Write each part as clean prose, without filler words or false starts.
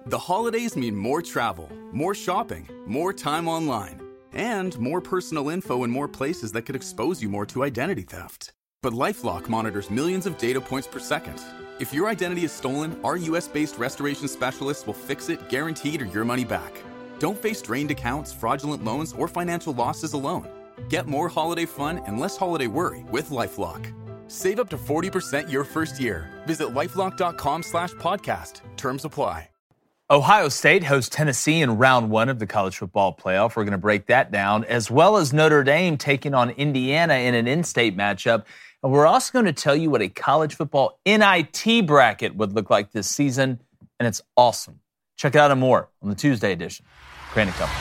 The holidays mean more travel, more shopping, more time online, and more personal info in more places that could expose you more to identity theft. But LifeLock monitors millions of data points per second. If your identity is stolen, our US-based restoration specialists will fix it, guaranteed, or your money back. Don't face drained accounts, fraudulent loans, or financial losses alone. Get more holiday fun and less holiday worry with LifeLock. Save up to 40% your first year. Visit LifeLock.com/podcast. Terms apply. Ohio State hosts Tennessee in round one of the college football playoff. We're going to break that down, as well as Notre Dame taking on Indiana in an in-state matchup. And we're also going to tell you what a college football NIT bracket would look like this season, and it's awesome. Check it out and more on the Tuesday edition. Crane & Company.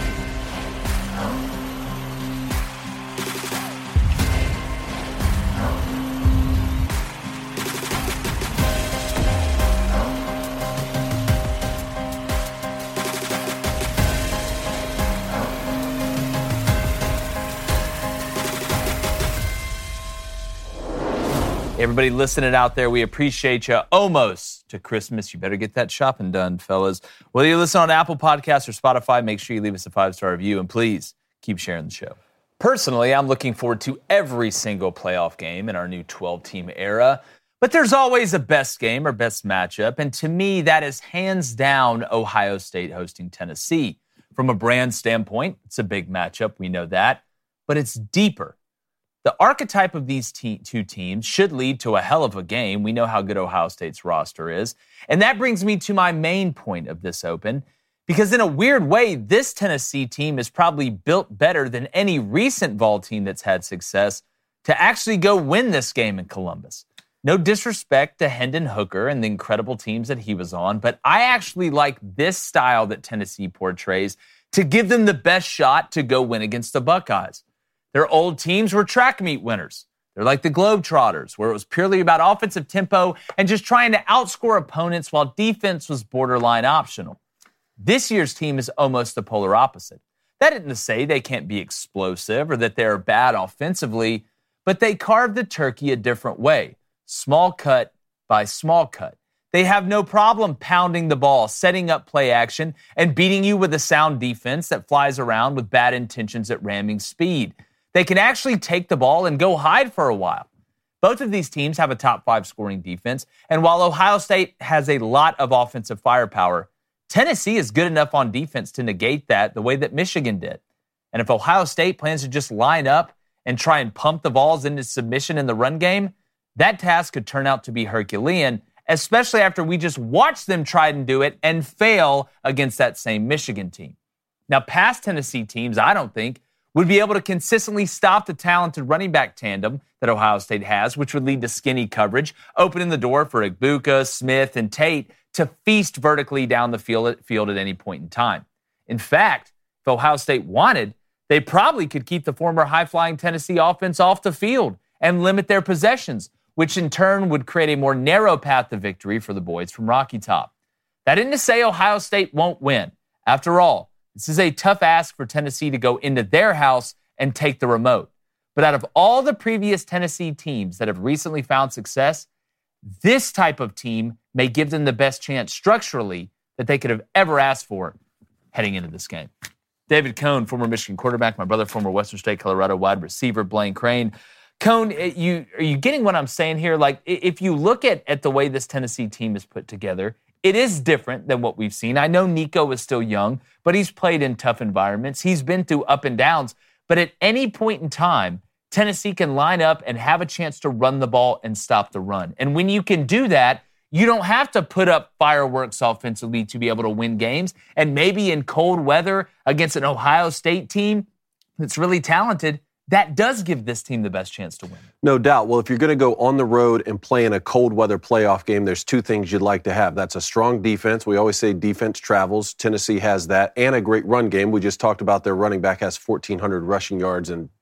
Everybody listening out there, we appreciate you. Almost to Christmas. You better get that shopping done, fellas. Whether you listen on Apple Podcasts or Spotify, make sure you leave us a 5-star review, and please keep sharing the show. Personally, I'm looking forward to every single playoff game in our new 12-team era, but there's always a best game or best matchup, and to me, that is hands down Ohio State hosting Tennessee. From a brand standpoint, it's a big matchup, we know that, but it's deeper. The archetype of these two teams should lead to a hell of a game. We know how good Ohio State's roster is. And that brings me to my main point of this open, because in a weird way, this Tennessee team is probably built better than any recent Vol team that's had success to actually go win this game in Columbus. No disrespect to Hendon Hooker and the incredible teams that he was on, but I actually like this style that Tennessee portrays to give them the best shot to go win against the Buckeyes. Their old teams were track meet winners. They're like the Globetrotters, where it was purely about offensive tempo and just trying to outscore opponents while defense was borderline optional. This year's team is almost the polar opposite. That isn't to say they can't be explosive or that they're bad offensively, but they carve the turkey a different way, small cut by small cut. They have no problem pounding the ball, setting up play action, and beating you with a sound defense that flies around with bad intentions at ramming speed. They can actually take the ball and go hide for a while. Both of these teams have a top 5 scoring defense, and while Ohio State has a lot of offensive firepower, Tennessee is good enough on defense to negate that the way that Michigan did. And if Ohio State plans to just line up and try and pump the balls into submission in the run game, that task could turn out to be Herculean, especially after we just watched them try and do it and fail against that same Michigan team. Now, past Tennessee teams, I don't think, would be able to consistently stop the talented running back tandem that Ohio State has, which would lead to skinny coverage, opening the door for Igbuka, Smith, and Tate to feast vertically down the field at any point in time. In fact, if Ohio State wanted, they probably could keep the former high-flying Tennessee offense off the field and limit their possessions, which in turn would create a more narrow path to victory for the boys from Rocky Top. That isn't to say Ohio State won't win. After all, this is a tough ask for Tennessee to go into their house and take the remote. But out of all the previous Tennessee teams that have recently found success, this type of team may give them the best chance structurally that they could have ever asked for heading into this game. David Cone, former Michigan quarterback, my brother, former Western State, Colorado wide receiver, Blaine Crane. Cone, are you getting what I'm saying here? Like, if you look at the way this Tennessee team is put together, it is different than what we've seen. I know Nico is still young, but he's played in tough environments. He's been through up and downs. But at any point in time, Tennessee can line up and have a chance to run the ball and stop the run. And when you can do that, you don't have to put up fireworks offensively to be able to win games. And maybe in cold weather against an Ohio State team that's really talented, that does give this team the best chance to win. No doubt. Well, if you're going to go on the road and play in a cold weather playoff game, there's 2 things you'd like to have. That's a strong defense. We always say defense travels. Tennessee has that, and a great run game. We just talked about their running back has 1,400 rushing yards and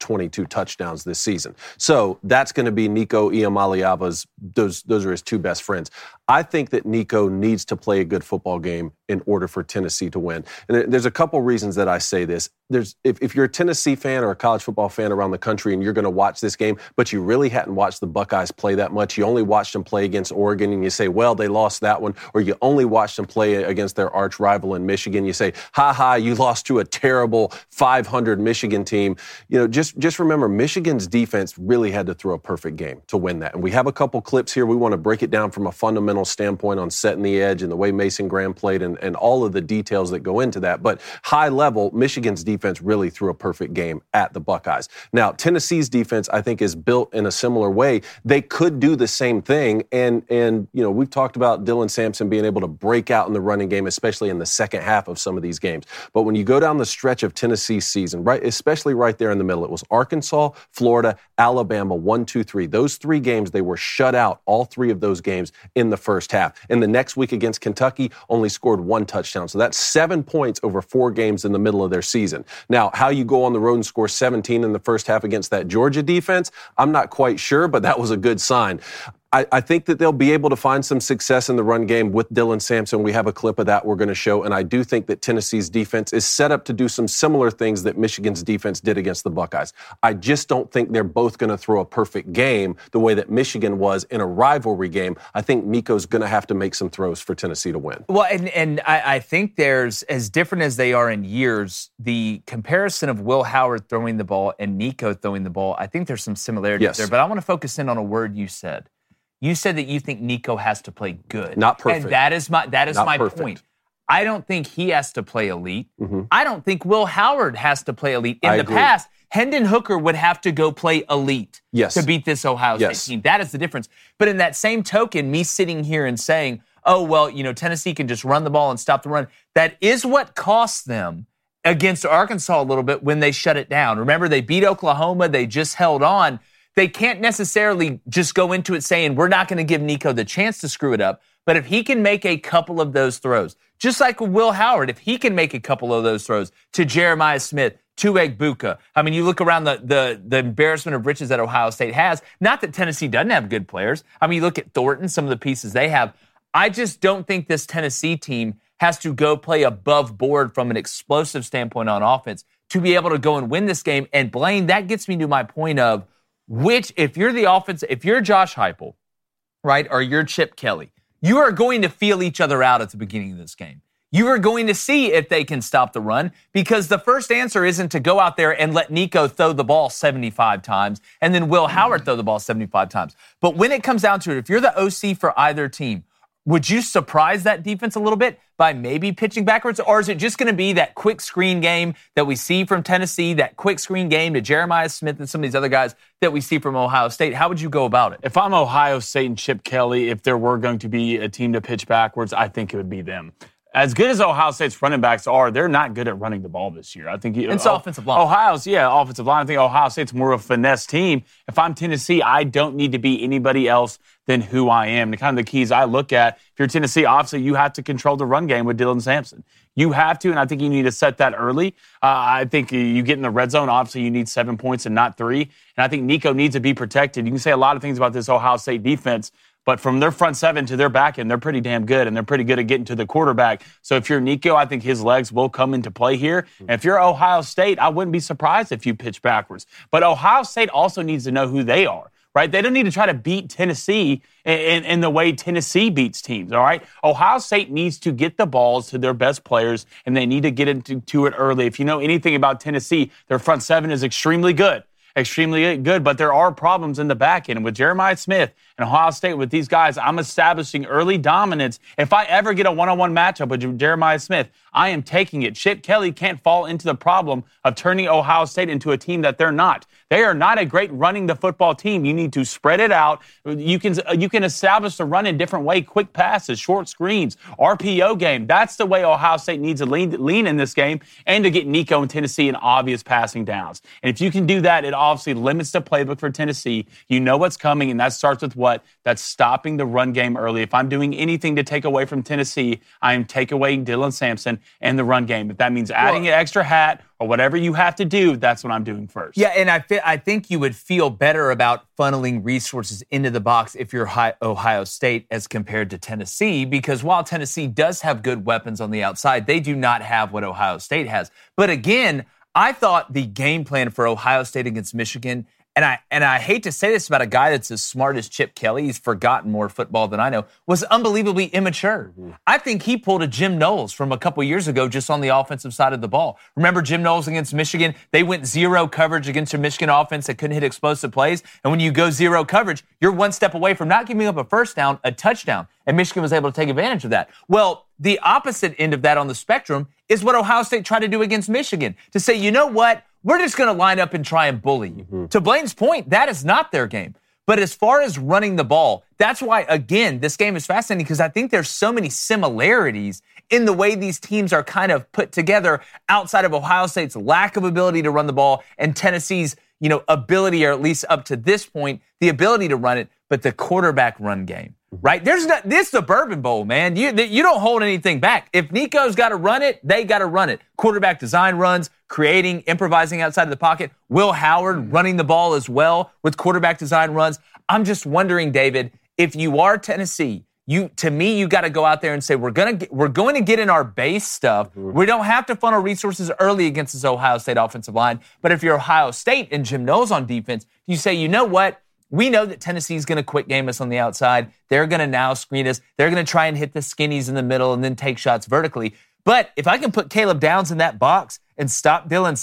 22 touchdowns this season. So that's going to be Nico Iamaleava's, those are his two best friends. I think that Nico needs to play a good football game in order for Tennessee to win. And there's a couple reasons that I say this. If you're a Tennessee fan or a college football fan around the country and you're going to watch this game, but you really hadn't watched the Buckeyes play that much, you only watched them play against Oregon and you say, well, they lost that one, or you only watched them play against their arch rival in Michigan, you say, you lost to a terrible 500 Michigan team. Just remember, Michigan's defense really had to throw a perfect game to win that. And we have a couple clips here. We want to break it down from a fundamental standpoint on setting the edge and the way Mason Graham played and all of the details that go into that. But high level, Michigan's defense really threw a perfect game at the Buckeyes. Now, Tennessee's defense, I think, is built in a similar way. They could do the same thing. And we've talked about Dylan Sampson being able to break out in the running game, especially in the second half of some of these games. But when you go down the stretch of Tennessee's season, right, especially right there in the middle, it was Arkansas, Florida, Alabama, 1, 2, 3. Those three games, they were shut out, all three of those games in the first half. And the next week against Kentucky, only scored 1 touchdown. So that's 7 points over 4 games in the middle of their season. Now, how you go on the road and score 17 in the first half against that Georgia defense, I'm not quite sure, but that was a good sign. I think that they'll be able to find some success in the run game with Dylan Sampson. We have a clip of that we're going to show, and I do think that Tennessee's defense is set up to do some similar things that Michigan's defense did against the Buckeyes. I just don't think they're both going to throw a perfect game the way that Michigan was in a rivalry game. I think Nico's going to have to make some throws for Tennessee to win. Well, and I think there's, as different as they are in years, the comparison of Will Howard throwing the ball and Nico throwing the ball, I think there's some similarities there. But I want to focus in on a word you said. You said that you think Nico has to play good. Not perfect. And that is my point. I don't think he has to play elite. Mm-hmm. I don't think Will Howard has to play elite. In the past, Hendon Hooker would have to go play elite to beat this Ohio State team. That is the difference. But in that same token, me sitting here and saying, Tennessee can just run the ball and stop the run, that is what cost them against Arkansas a little bit when they shut it down. Remember, they beat Oklahoma. They just held on. They can't necessarily just go into it saying, we're not going to give Nico the chance to screw it up. But if he can make a couple of those throws, just like with Will Howard, if he can make a couple of those throws to Jeremiah Smith, to Egbuka. I mean, you look around the embarrassment of riches that Ohio State has. Not that Tennessee doesn't have good players. I mean, you look at Thornton, some of the pieces they have. I just don't think this Tennessee team has to go play above board from an explosive standpoint on offense to be able to go and win this game. And Blaine, that gets me to my point of, if you're the offense, if you're Josh Heupel, right, or you're Chip Kelly, you are going to feel each other out at the beginning of this game. You are going to see if they can stop the run, because the first answer isn't to go out there and let Nico throw the ball 75 times and then Will Howard throw the ball 75 times. But when it comes down to it, if you're the OC for either team, would you surprise that defense a little bit by maybe pitching backwards? Or is it just going to be that quick screen game that we see from Tennessee, that quick screen game to Jeremiah Smith and some of these other guys that we see from Ohio State? How would you go about it? If I'm Ohio State and Chip Kelly, if there were going to be a team to pitch backwards, I think it would be them. As good as Ohio State's running backs are, they're not good at running the ball this year. I think it's offensive line. Offensive line. I think Ohio State's more of a finesse team. If I'm Tennessee, I don't need to be anybody else than who I am. The kind of the keys I look at, if you're Tennessee, obviously you have to control the run game with Dylan Sampson. You have to, and I think you need to set that early. I think you get in the red zone, obviously you need 7 points and not 3. And I think Nico needs to be protected. You can say a lot of things about this Ohio State defense, but from their front seven to their back end, they're pretty damn good, and they're pretty good at getting to the quarterback. So if you're Nico, I think his legs will come into play here. And if you're Ohio State, I wouldn't be surprised if you pitch backwards. But Ohio State also needs to know who they are, right? They don't need to try to beat Tennessee in the way Tennessee beats teams, all right? Ohio State needs to get the balls to their best players, and they need to get into it early. If you know anything about Tennessee, their front seven is extremely good, but there are problems in the back end. And with Jeremiah Smith and Ohio State, with these guys, I'm establishing early dominance. If I ever get a one-on-one matchup with Jeremiah Smith, I am taking it. Chip Kelly can't fall into the problem of turning Ohio State into a team that they're not. They are not a great running the football team. You need to spread it out. You can establish the run in a different way, quick passes, short screens, RPO game. That's the way Ohio State needs to lean in this game, and to get Nico and Tennessee in obvious passing downs. And if you can do that, it obviously limits the playbook for Tennessee. You know what's coming, and that starts with what? what, that's stopping the run game early. If I'm doing anything to take away from Tennessee, I am take away Dylan Sampson and the run game. If that means adding an extra hat or whatever you have to do, that's what I'm doing first. Yeah, and I think you would feel better about funneling resources into the box if you're Ohio State as compared to Tennessee, because while Tennessee does have good weapons on the outside, they do not have what Ohio State has. But again, I thought the game plan for Ohio State against Michigan, and I hate to say this about a guy that's as smart as Chip Kelly, he's forgotten more football than I know, was unbelievably immature. Mm-hmm. I think he pulled a Jim Knowles from a couple years ago just on the offensive side of the ball. Remember Jim Knowles against Michigan? They went zero coverage against a Michigan offense that couldn't hit explosive plays. And when you go zero coverage, you're one step away from not giving up a first down, a touchdown. And Michigan was able to take advantage of that. Well, the opposite end of that on the spectrum is what Ohio State tried to do against Michigan. To say, you know what? We're just going to line up and try and bully you. Mm-hmm. To Blaine's point, that is not their game. But as far as running the ball, that's why, again, this game is fascinating because I think there's so many similarities in the way these teams are kind of put together outside of Ohio State's lack of ability to run the ball and Tennessee's, ability, or at least up to this point, the ability to run it, but the quarterback run game. Right? This is the Bourbon Bowl, man. You don't hold anything back. If Nico's got to run it, they got to run it. Quarterback design runs, creating, improvising outside of the pocket. Will Howard running the ball as well with quarterback design runs. I'm just wondering, David, if you are Tennessee, you got to go out there and say we're going to get in our base stuff. Mm-hmm. We don't have to funnel resources early against this Ohio State offensive line. But if you're Ohio State and Jim Knowles on defense, you say, you know what? We know that Tennessee's going to quick game us on the outside. They're going to now screen us. They're going to try and hit the skinnies in the middle and then take shots vertically. But if I can put Caleb Downs in that box and stop Dylan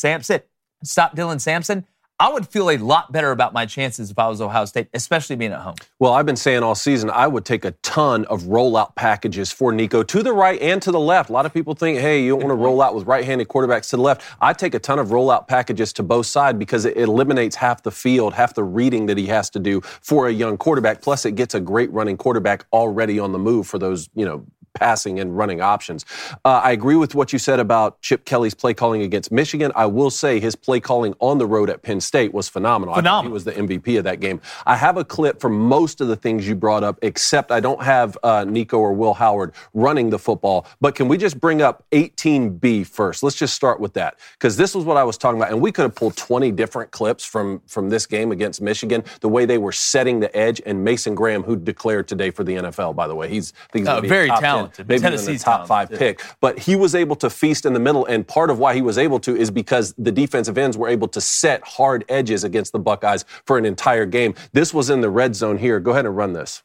Sampson, I would feel a lot better about my chances if I was Ohio State, especially being at home. Well, I've been saying all season I would take a ton of rollout packages for Nico to the right and to the left. A lot of people think, hey, you don't want to roll out with right-handed quarterbacks to the left. I take a ton of rollout packages to both sides because it eliminates half the field, half the reading that he has to do for a young quarterback. Plus, it gets a great running quarterback already on the move for those, passing and running options. I agree with what you said about Chip Kelly's play calling against Michigan. I will say his play calling on the road at Penn State was phenomenal. I thought he was the MVP of that game. I have a clip for most of the things you brought up, except I don't have Nico or Will Howard running the football. But can we just bring up 18B first? Let's just start with that, because this was what I was talking about. And we could have pulled 20 different clips from this game against Michigan, the way they were setting the edge. And Mason Graham, who declared today for the NFL, by the way, he's very talented. Maybe Tennessee's in the top 5 pick. But he was able to feast in the middle, and part of why he was able to is because the defensive ends were able to set hard edges against the Buckeyes for an entire game. This was in the red zone here. Go ahead and run this.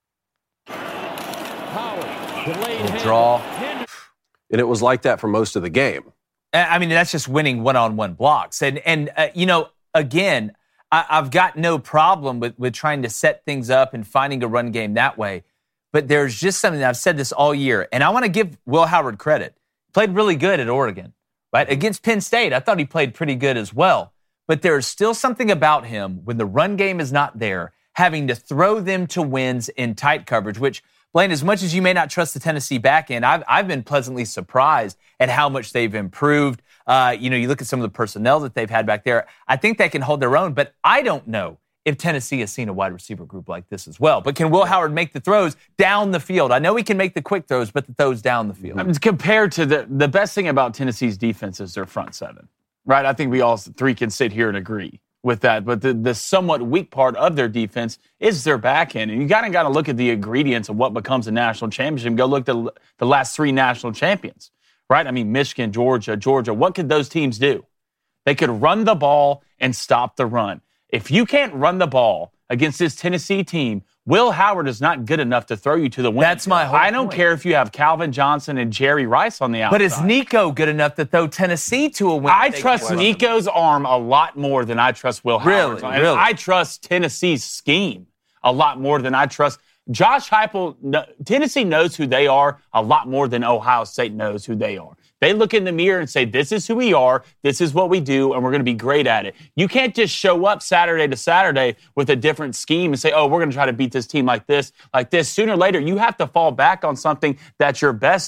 Draw. And it was like that for most of the game. I mean, that's just winning one-on-one blocks. And again, I've got no problem with trying to set things up and finding a run game that way. But there's just something, I've said this all year, and I want to give Will Howard credit. Played really good at Oregon, right? Against Penn State, I thought he played pretty good as well. But there's still something about him when the run game is not there, having to throw them to wins in tight coverage, which, Blaine, as much as you may not trust the Tennessee back end, I've been pleasantly surprised at how much they've improved. You look at some of the personnel that they've had back there. I think they can hold their own, but I don't know if Tennessee has seen a wide receiver group like this as well. But can Will Howard make the throws down the field? I know he can make the quick throws, but the throws down the field. I mean, compared to the best thing about Tennessee's defense is their front seven, right? I think we all three can sit here and agree with that. But the somewhat weak part of their defense is their back end. And you got to look at the ingredients of what becomes a national championship. Go look at the last 3 national champions, right? I mean, Michigan, Georgia. What could those teams do? They could run the ball and stop the run. If you can't run the ball against this Tennessee team, Will Howard is not good enough to throw you to the win. That's my whole I don't care if you have Calvin Johnson and Jerry Rice on the outside. But is Nico good enough to throw Tennessee to a win? I trust Nico's arm a lot more than I trust Will Howard's. Really? I trust Tennessee's scheme a lot more than I trust Josh Heupel. Tennessee knows who they are a lot more than Ohio State knows who they are. They look in the mirror and say, this is who we are, this is what we do, and we're going to be great at it. You can't just show up Saturday to Saturday with a different scheme and say, oh, we're going to try to beat this team like this. Sooner or later, you have to fall back on something that you're best at.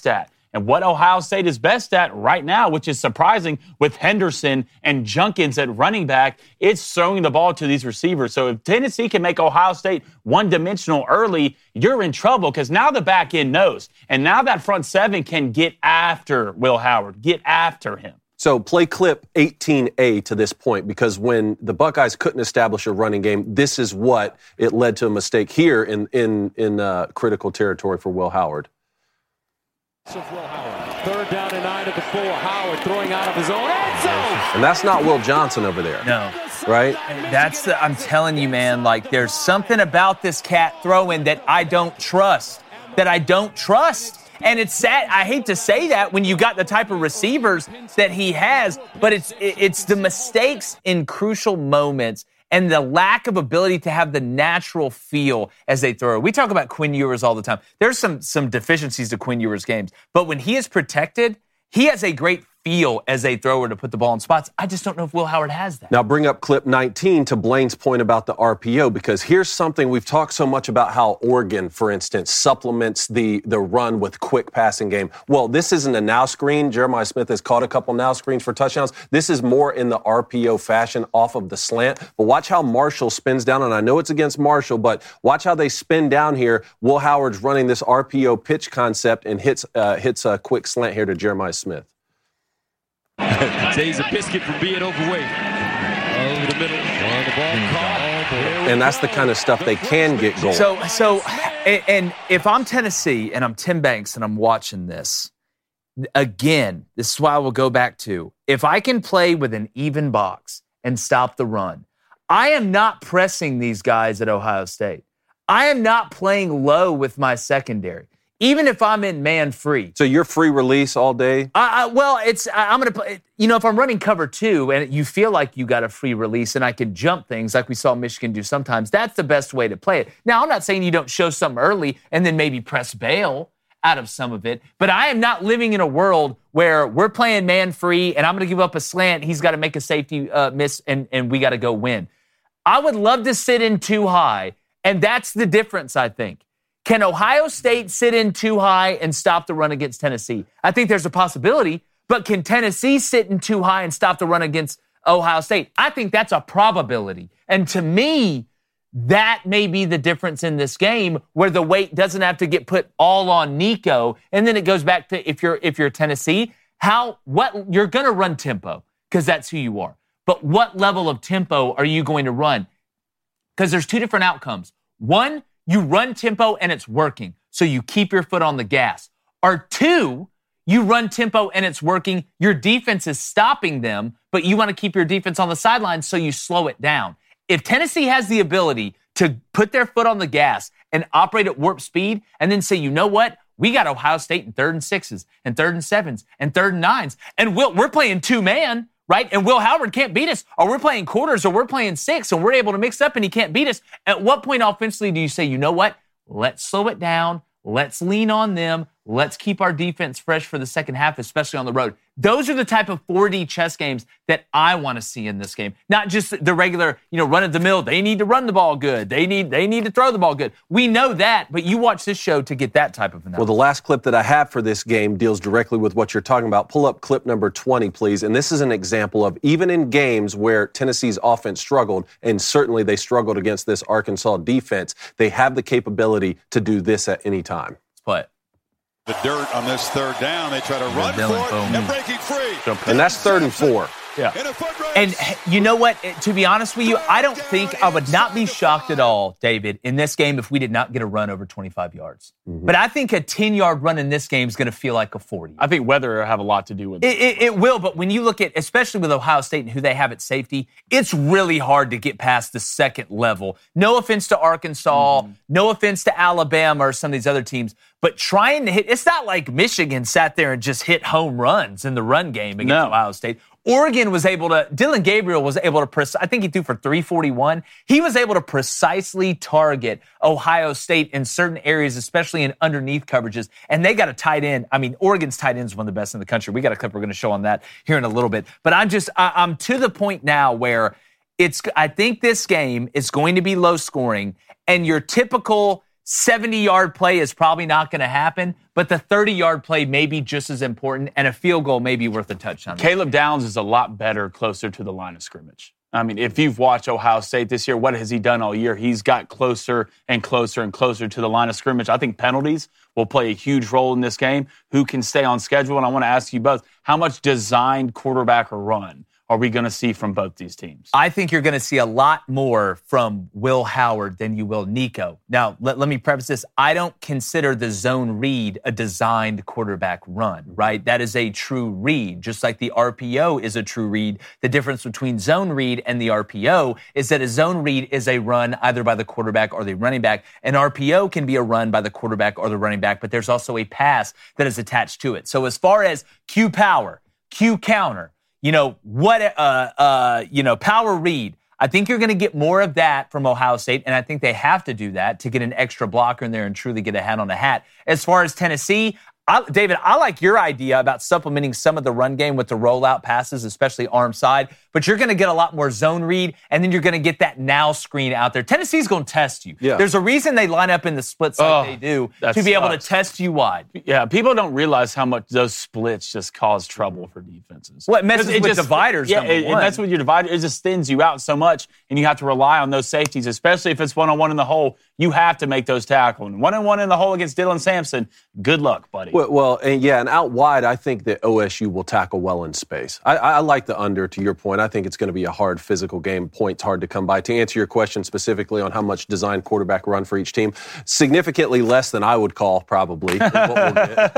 And what Ohio State is best at right now, which is surprising with Henderson and Junkins at running back, it's throwing the ball to these receivers. So if Tennessee can make Ohio State one-dimensional early, you're in trouble because now the back end knows. And now that front seven can get after Will Howard, get after him. So play clip 18A to this point, because when the Buckeyes couldn't establish a running game, this is what it led to a mistake here in critical territory for Will Howard. Will Howard. Third down and 9 at the 4. Howard throwing out of his own end zone. And that's not Will Johnson over there. No. Right? I'm telling you, man, like there's something about this cat throwing that I don't trust. And it's sad. I hate to say that when you got the type of receivers that he has, but it's the mistakes in crucial moments and the lack of ability to have the natural feel as they throw. We talk about Quinn Ewers all the time. There's some deficiencies to Quinn Ewers' games, but when he is protected, he has a great feel as a thrower to put the ball in spots. I just don't know if Will Howard has that. Now bring up clip 19 to Blaine's point about the RPO, because here's something we've talked so much about how Oregon, for instance, supplements the run with quick passing game. Well, this isn't a now screen. Jeremiah Smith has caught a couple now screens for touchdowns. This is more in the RPO fashion off of the slant. But watch how Marshall spins down, and I know it's against Marshall, but watch how they spin down here. Will Howard's running this RPO pitch concept and hits a quick slant here to Jeremiah Smith. Saves a biscuit from being overweight. Over the middle. On the ball caught. And that's the kind of stuff they can get going. So, and if I'm Tennessee and I'm Tim Banks and I'm watching this, again, this is why I will go back to, if I can play with an even box and stop the run, I am not pressing these guys at Ohio State. I am not playing low with my secondary. Even if I'm in man-free. So you're free release all day? I'm going to play, if I'm running cover 2 and you feel like you got a free release and I can jump things like we saw Michigan do sometimes, that's the best way to play it. Now, I'm not saying you don't show something early and then maybe press bail out of some of it, but I am not living in a world where we're playing man-free and I'm going to give up a slant, he's got to make a safety miss, and we got to go win. I would love to sit in too high, and that's the difference, I think. Can Ohio State sit in too high and stop the run against Tennessee? I think there's a possibility, but can Tennessee sit in too high and stop the run against Ohio State? I think that's a probability. And to me, that may be the difference in this game, where the weight doesn't have to get put all on Nico. And then it goes back to if you're Tennessee, what you're going to run tempo, because that's who you are. But what level of tempo are you going to run? Because there's two different outcomes. One, you run tempo and it's working, so you keep your foot on the gas. Or two, you run tempo and it's working, your defense is stopping them, but you want to keep your defense on the sidelines, so you slow it down. If Tennessee has the ability to put their foot on the gas and operate at warp speed and then say, you know what, we got Ohio State in 3rd and 6s and 3rd and 7s and 3rd and 9s, and we're playing 2-man, right? And Will Howard can't beat us, or we're playing quarters, or we're playing 6, and we're able to mix up and he can't beat us. At what point offensively do you say, you know what? Let's slow it down. Let's lean on them. Let's keep our defense fresh for the second half, especially on the road. Those are the type of 4D chess games that I want to see in this game. Not just the regular, run of the mill. They need to run the ball good. They need to throw the ball good. We know that, but you watch this show to get that type of analysis. Well, the last clip that I have for this game deals directly with what you're talking about. Pull up clip number 20, please. And this is an example of, even in games where Tennessee's offense struggled, and certainly they struggled against this Arkansas defense, they have the capability to do this at any time. Let's play it. The dirt on this 3rd down. They try to run for it and breaking free. And that's 3rd and 4. Yeah. And you know what? To be honest with you, I don't think I would not be shocked at all, David, in this game if we did not get a run over 25 yards. Mm-hmm. But I think a 10-yard run in this game is going to feel like a 40. I think weather will have a lot to do with it. It will, but when you look at, especially with Ohio State and who they have at safety, it's really hard to get past the second level. No offense to Arkansas, no offense to Alabama or some of these other teams, but trying to hit, it's not like Michigan sat there and just hit home runs in the run game against Ohio State. Oregon was able to, Dylan Gabriel was able to, I think he threw for 341. He was able to precisely target Ohio State in certain areas, especially in underneath coverages. And they got a tight end. I mean, Oregon's tight end is one of the best in the country. We got a clip we're going to show on that here in a little bit. But I'm to the point now where I think this game is going to be low scoring, and your typical 70-yard play is probably not going to happen, but the 30-yard play may be just as important, and a field goal may be worth a touchdown. Caleb Downs is a lot better closer to the line of scrimmage. I mean, if you've watched Ohio State this year, what has he done all year? He's got closer and closer and closer to the line of scrimmage. I think penalties will play a huge role in this game. Who can stay on schedule? And I want to ask you both, how much designed quarterback or run are we going to see from both these teams? I think you're going to see a lot more from Will Howard than you will Nico. Now, let me preface this. I don't consider the zone read a designed quarterback run, right? That is a true read, just like the RPO is a true read. The difference between zone read and the RPO is that a zone read is a run either by the quarterback or the running back. An RPO can be a run by the quarterback or the running back, but there's also a pass that is attached to it. So as far as Q power, Q counter, power read. I think you're going to get more of that from Ohio State, and I think they have to do that to get an extra blocker in there and truly get a hat on a hat. As far as Tennessee, David, I like your idea about supplementing some of the run game with the rollout passes, especially arm side, but you're going to get a lot more zone read, and then you're going to get that now screen out there. Tennessee's going to test you. Yeah. There's a reason they line up in the splits like they do to be able to test you wide. Yeah, people don't realize how much those splits just cause trouble for defenses. Well, it messes with dividers, Yeah, it messes with your divider. It just thins you out so much, and you have to rely on those safeties, especially if it's one-on-one in the hole. You have to make those tackles. And one-on-one in the hole against Dylan Sampson, good luck, buddy. And out wide, I think that OSU will tackle well in space. I like the under, to your point. I think it's going to be a hard physical game. Points hard to come by. To answer your question specifically on how much designed quarterback run for each team, significantly less than I would call, probably. Is what we'll get.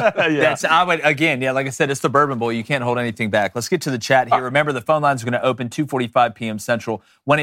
Like I said, it's the Bourbon Bowl. You can't hold anything back. Let's get to the chat here. Remember, the phone lines are going to open 2:45 p.m. Central,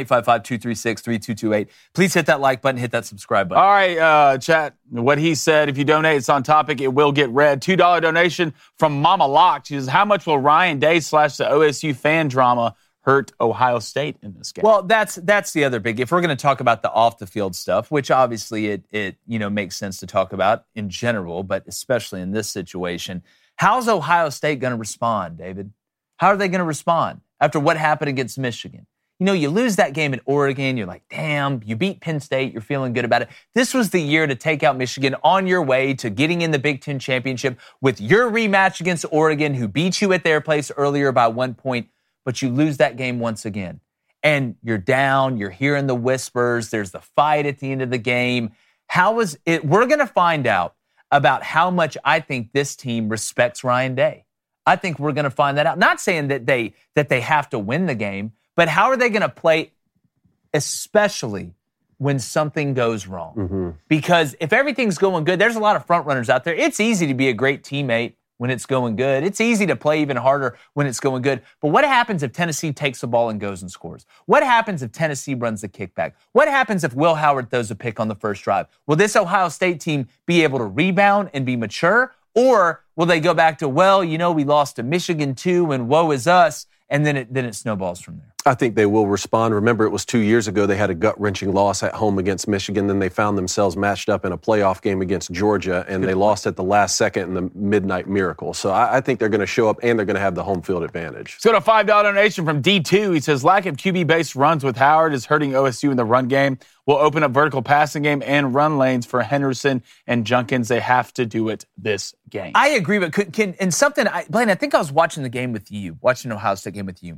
1-855-236-3228. Please hit that like button, hit that subscribe button. All right, chat. What he said, if you donate, it's on topic. It will get read. $2 donation from Mama Lock. She says, how much will Ryan Day / the OSU fan drama hurt Ohio State in this game? Well, that's the other big. If we're going to talk about the off the field stuff, which obviously it makes sense to talk about in general, but especially in this situation, how's Ohio State going to respond, David? How are they going to respond after what happened against Michigan? You lose that game at Oregon. You're like, damn, you beat Penn State. You're feeling good about it. This was the year to take out Michigan on your way to getting in the Big Ten championship with your rematch against Oregon, who beat you at their place earlier by 1 point, but you lose that game once again. And you're down. You're hearing the whispers. There's the fight at the end of the game. How is it? We're going to find out about how much I think this team respects Ryan Day. I think we're going to find that out. Not saying that they have to win the game, but how are they going to play, especially when something goes wrong? Mm-hmm. Because if everything's going good, there's a lot of front runners out there. It's easy to be a great teammate when it's going good. It's easy to play even harder when it's going good. But what happens if Tennessee takes the ball and goes and scores? What happens if Tennessee runs the kickback? What happens if Will Howard throws a pick on the first drive? Will this Ohio State team be able to rebound and be mature? Or will they go back to, we lost to Michigan too, and woe is us, and then it snowballs from there? I think they will respond. Remember, it was 2 years ago they had a gut-wrenching loss at home against Michigan. Then they found themselves matched up in a playoff game against Georgia, and they lost at the last second in the Midnight Miracle. So I think they're going to show up, and they're going to have the home field advantage. Let's go to a $5 donation from D2. He says, lack of QB-based runs with Howard is hurting OSU in the run game. Will open up vertical passing game and run lanes for Henderson and Junkins. They have to do it this game. I agree, but Blaine, I think I was watching the game with you, watching Ohio State game with you.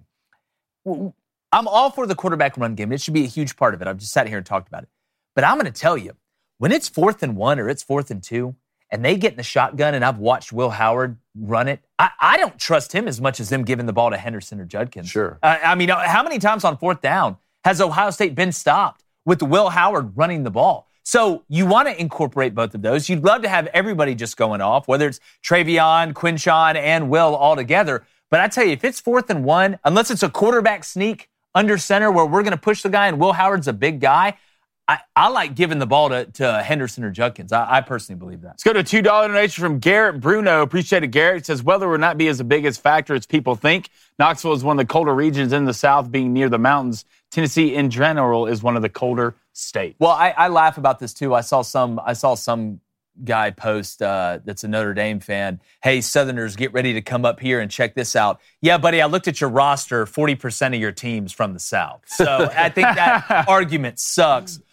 I'm all for the quarterback run game. It should be a huge part of it. I've just sat here and talked about it. But I'm going to tell you, when it's 4th and 1 or it's 4th and 2, and they get in the shotgun, and I've watched Will Howard run it, I don't trust him as much as them giving the ball to Henderson or Judkins. Sure. How many times on 4th down has Ohio State been stopped with Will Howard running the ball? So you want to incorporate both of those. You'd love to have everybody just going off, whether it's Travion, Quinshon, and Will all together. But I tell you, if it's 4th and 1, unless it's a quarterback sneak under center where we're going to push the guy and Will Howard's a big guy, I like giving the ball to Henderson or Judkins. I personally believe that. Let's go to a $2 donation from Garrett Bruno. Appreciate it, Garrett. It says, weather will not be as big as factor as people think. Knoxville is one of the colder regions in the South, being near the mountains. Tennessee, in general, is one of the colder states. Well, I laugh about this, too. I saw some guy post that's a Notre Dame fan. Hey, Southerners, get ready to come up here and check this out. Yeah, buddy, I looked at your roster. 40% of your team's from the South. So I think that argument sucks.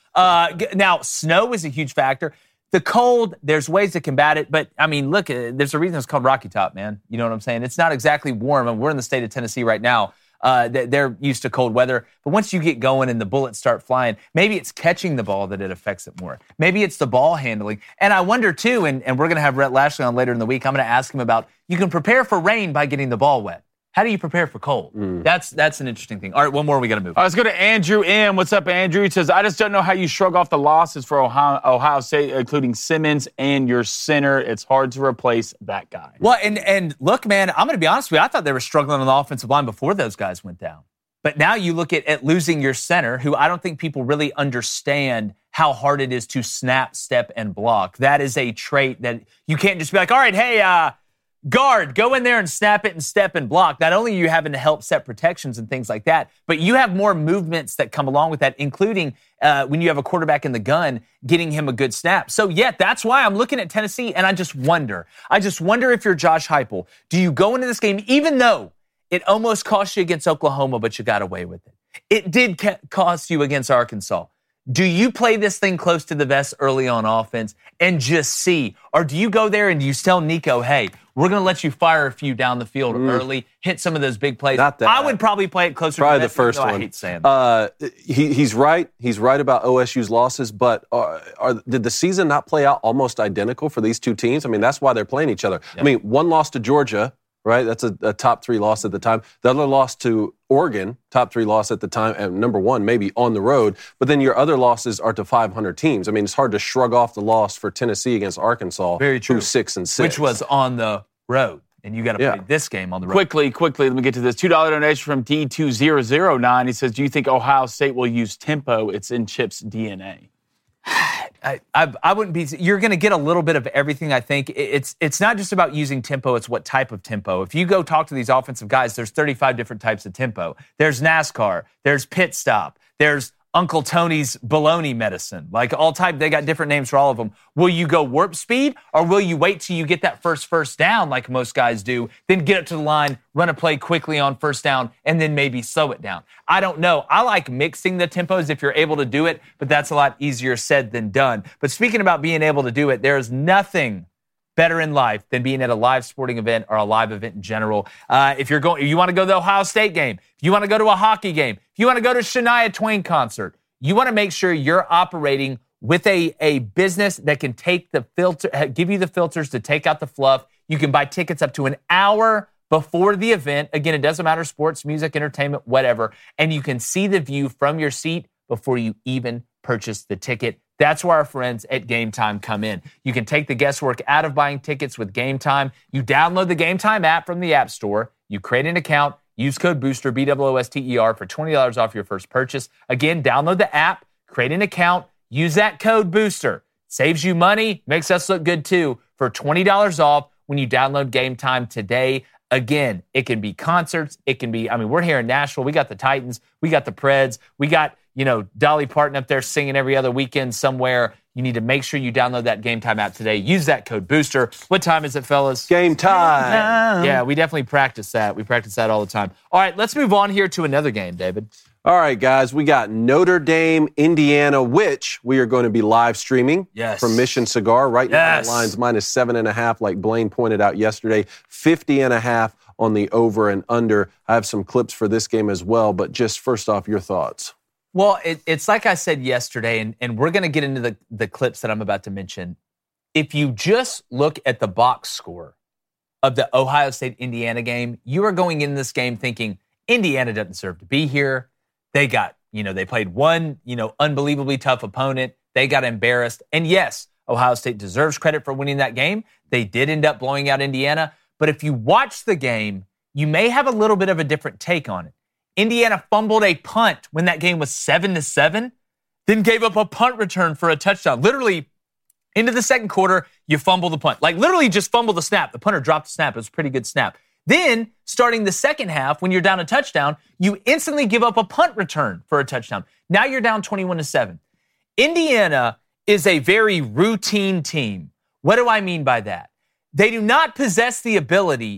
Now, snow is a huge factor. The cold, there's ways to combat it, but, I mean, look, there's a reason it's called Rocky Top, man. You know what I'm saying? It's not exactly warm, and we're in the state of Tennessee right now. They're used to cold weather, but once you get going and the bullets start flying, maybe it's catching the ball that it affects it more. Maybe it's the ball handling. And I wonder, too, and we're going to have Rhett Lashley on later in the week, I'm going to ask him about, you can prepare for rain by getting the ball wet. How do you prepare for cold? That's an interesting thing. All right, one more. We got to move. All right, let's go to Andrew M. What's up, Andrew? He says, I just don't know how you shrug off the losses for Ohio State, including Simmons and your center. It's hard to replace that guy. Well, and look, man, I'm going to be honest with you. I thought they were struggling on the offensive line before those guys went down. But now you look at losing your center, who I don't think people really understand how hard it is to snap, step, and block. That is a trait that you can't just be like, all right, hey, guard, go in there and snap it and step and block. Not only are you having to help set protections and things like that, but you have more movements that come along with that, including when you have a quarterback in the gun, getting him a good snap. So, yeah, that's why I'm looking at Tennessee, and I just wonder if you're Josh Heupel, do you go into this game, even though it almost cost you against Oklahoma, but you got away with it? It did cost you against Arkansas. Do you play this thing close to the vest early on offense and just see? Or do you go there and you tell Nico, hey, we're going to let you fire a few down the field early, hit some of those big plays? Not that. I would probably play it closer probably to the vest. Probably the first one. I hate saying that. He's right. He's right about OSU's losses, but did the season not play out almost identical for these two teams? I mean, that's why they're playing each other. Yep. I mean, one loss to Georgia, right? That's a top 3 loss at the time. The other loss to Oregon, top 3 loss at the time, and number 1 maybe on the road. But then your other losses are to 500 teams. I mean, it's hard to shrug off the loss for Tennessee against Arkansas, very true, who's 6-6, which was on the road. And you got to play this game on the road. Quickly, let me get to this. $2 donation from D2009. He says, do you think Ohio State will use tempo? It's in Chip's DNA. I wouldn't be. You're going to get a little bit of everything, I think. It's not just about using tempo. It's what type of tempo. If you go talk to these offensive guys, there's 35 different types of tempo. There's NASCAR. There's pit stop. There's Uncle Tony's baloney medicine. Like all type, they got different names for all of them. Will you go warp speed, or will you wait till you get that first down like most guys do, then get up to the line, run a play quickly on first down, and then maybe slow it down? I don't know. I like mixing the tempos if you're able to do it, but that's a lot easier said than done. But speaking about being able to do it, there is nothing better in life than being at a live sporting event or a live event in general. If you want to go to the Ohio State game, if you want to go to a hockey game, if you want to go to a Shania Twain concert, you want to make sure you're operating with a business that can take the filter, give you the filters to take out the fluff. You can buy tickets up to an hour before the event. Again, it doesn't matter, sports, music, entertainment, whatever. And you can see the view from your seat before you even purchase the ticket. That's where our friends at Game Time come in. You can take the guesswork out of buying tickets with Game Time. You download the Game Time app from the App Store. You create an account. Use code BOOSTER, BOOSTER, for $20 off your first purchase. Again, download the app, create an account, use that code BOOSTER. Saves you money, makes us look good too, for $20 off when you download Game Time today. Again, it can be concerts. It can be, we're here in Nashville. We got the Titans. We got the Preds. We got, Dolly Parton up there singing every other weekend somewhere. You need to make sure you download that Game Time app today. Use that code BOOSTER. What time is it, fellas? Game time. Yeah, we definitely practice that. We practice that all the time. All right, let's move on here to another game, David. All right, guys, we got Notre Dame, Indiana, which we are going to be live streaming from Mission Cigar. Right now, the line's -7.5, like Blaine pointed out yesterday, 50.5 on the over and under. I have some clips for this game as well, but just first off, your thoughts. Well, it's like I said yesterday, and we're going to get into the clips that I'm about to mention. If you just look at the box score of the Ohio State-Indiana game, you are going in this game thinking Indiana doesn't deserve to be here. They got, they played one, unbelievably tough opponent. They got embarrassed. And yes, Ohio State deserves credit for winning that game. They did end up blowing out Indiana. But if you watch the game, you may have a little bit of a different take on it. Indiana fumbled a punt when that game was 7-7, then gave up a punt return for a touchdown. Literally, into the second quarter, you fumble the punt. Like, literally just fumble the snap. The punter dropped the snap. It was a pretty good snap. Then, starting the second half, when you're down a touchdown, you instantly give up a punt return for a touchdown. Now you're down 21-7. Indiana is a very routine team. What do I mean by that? They do not possess the ability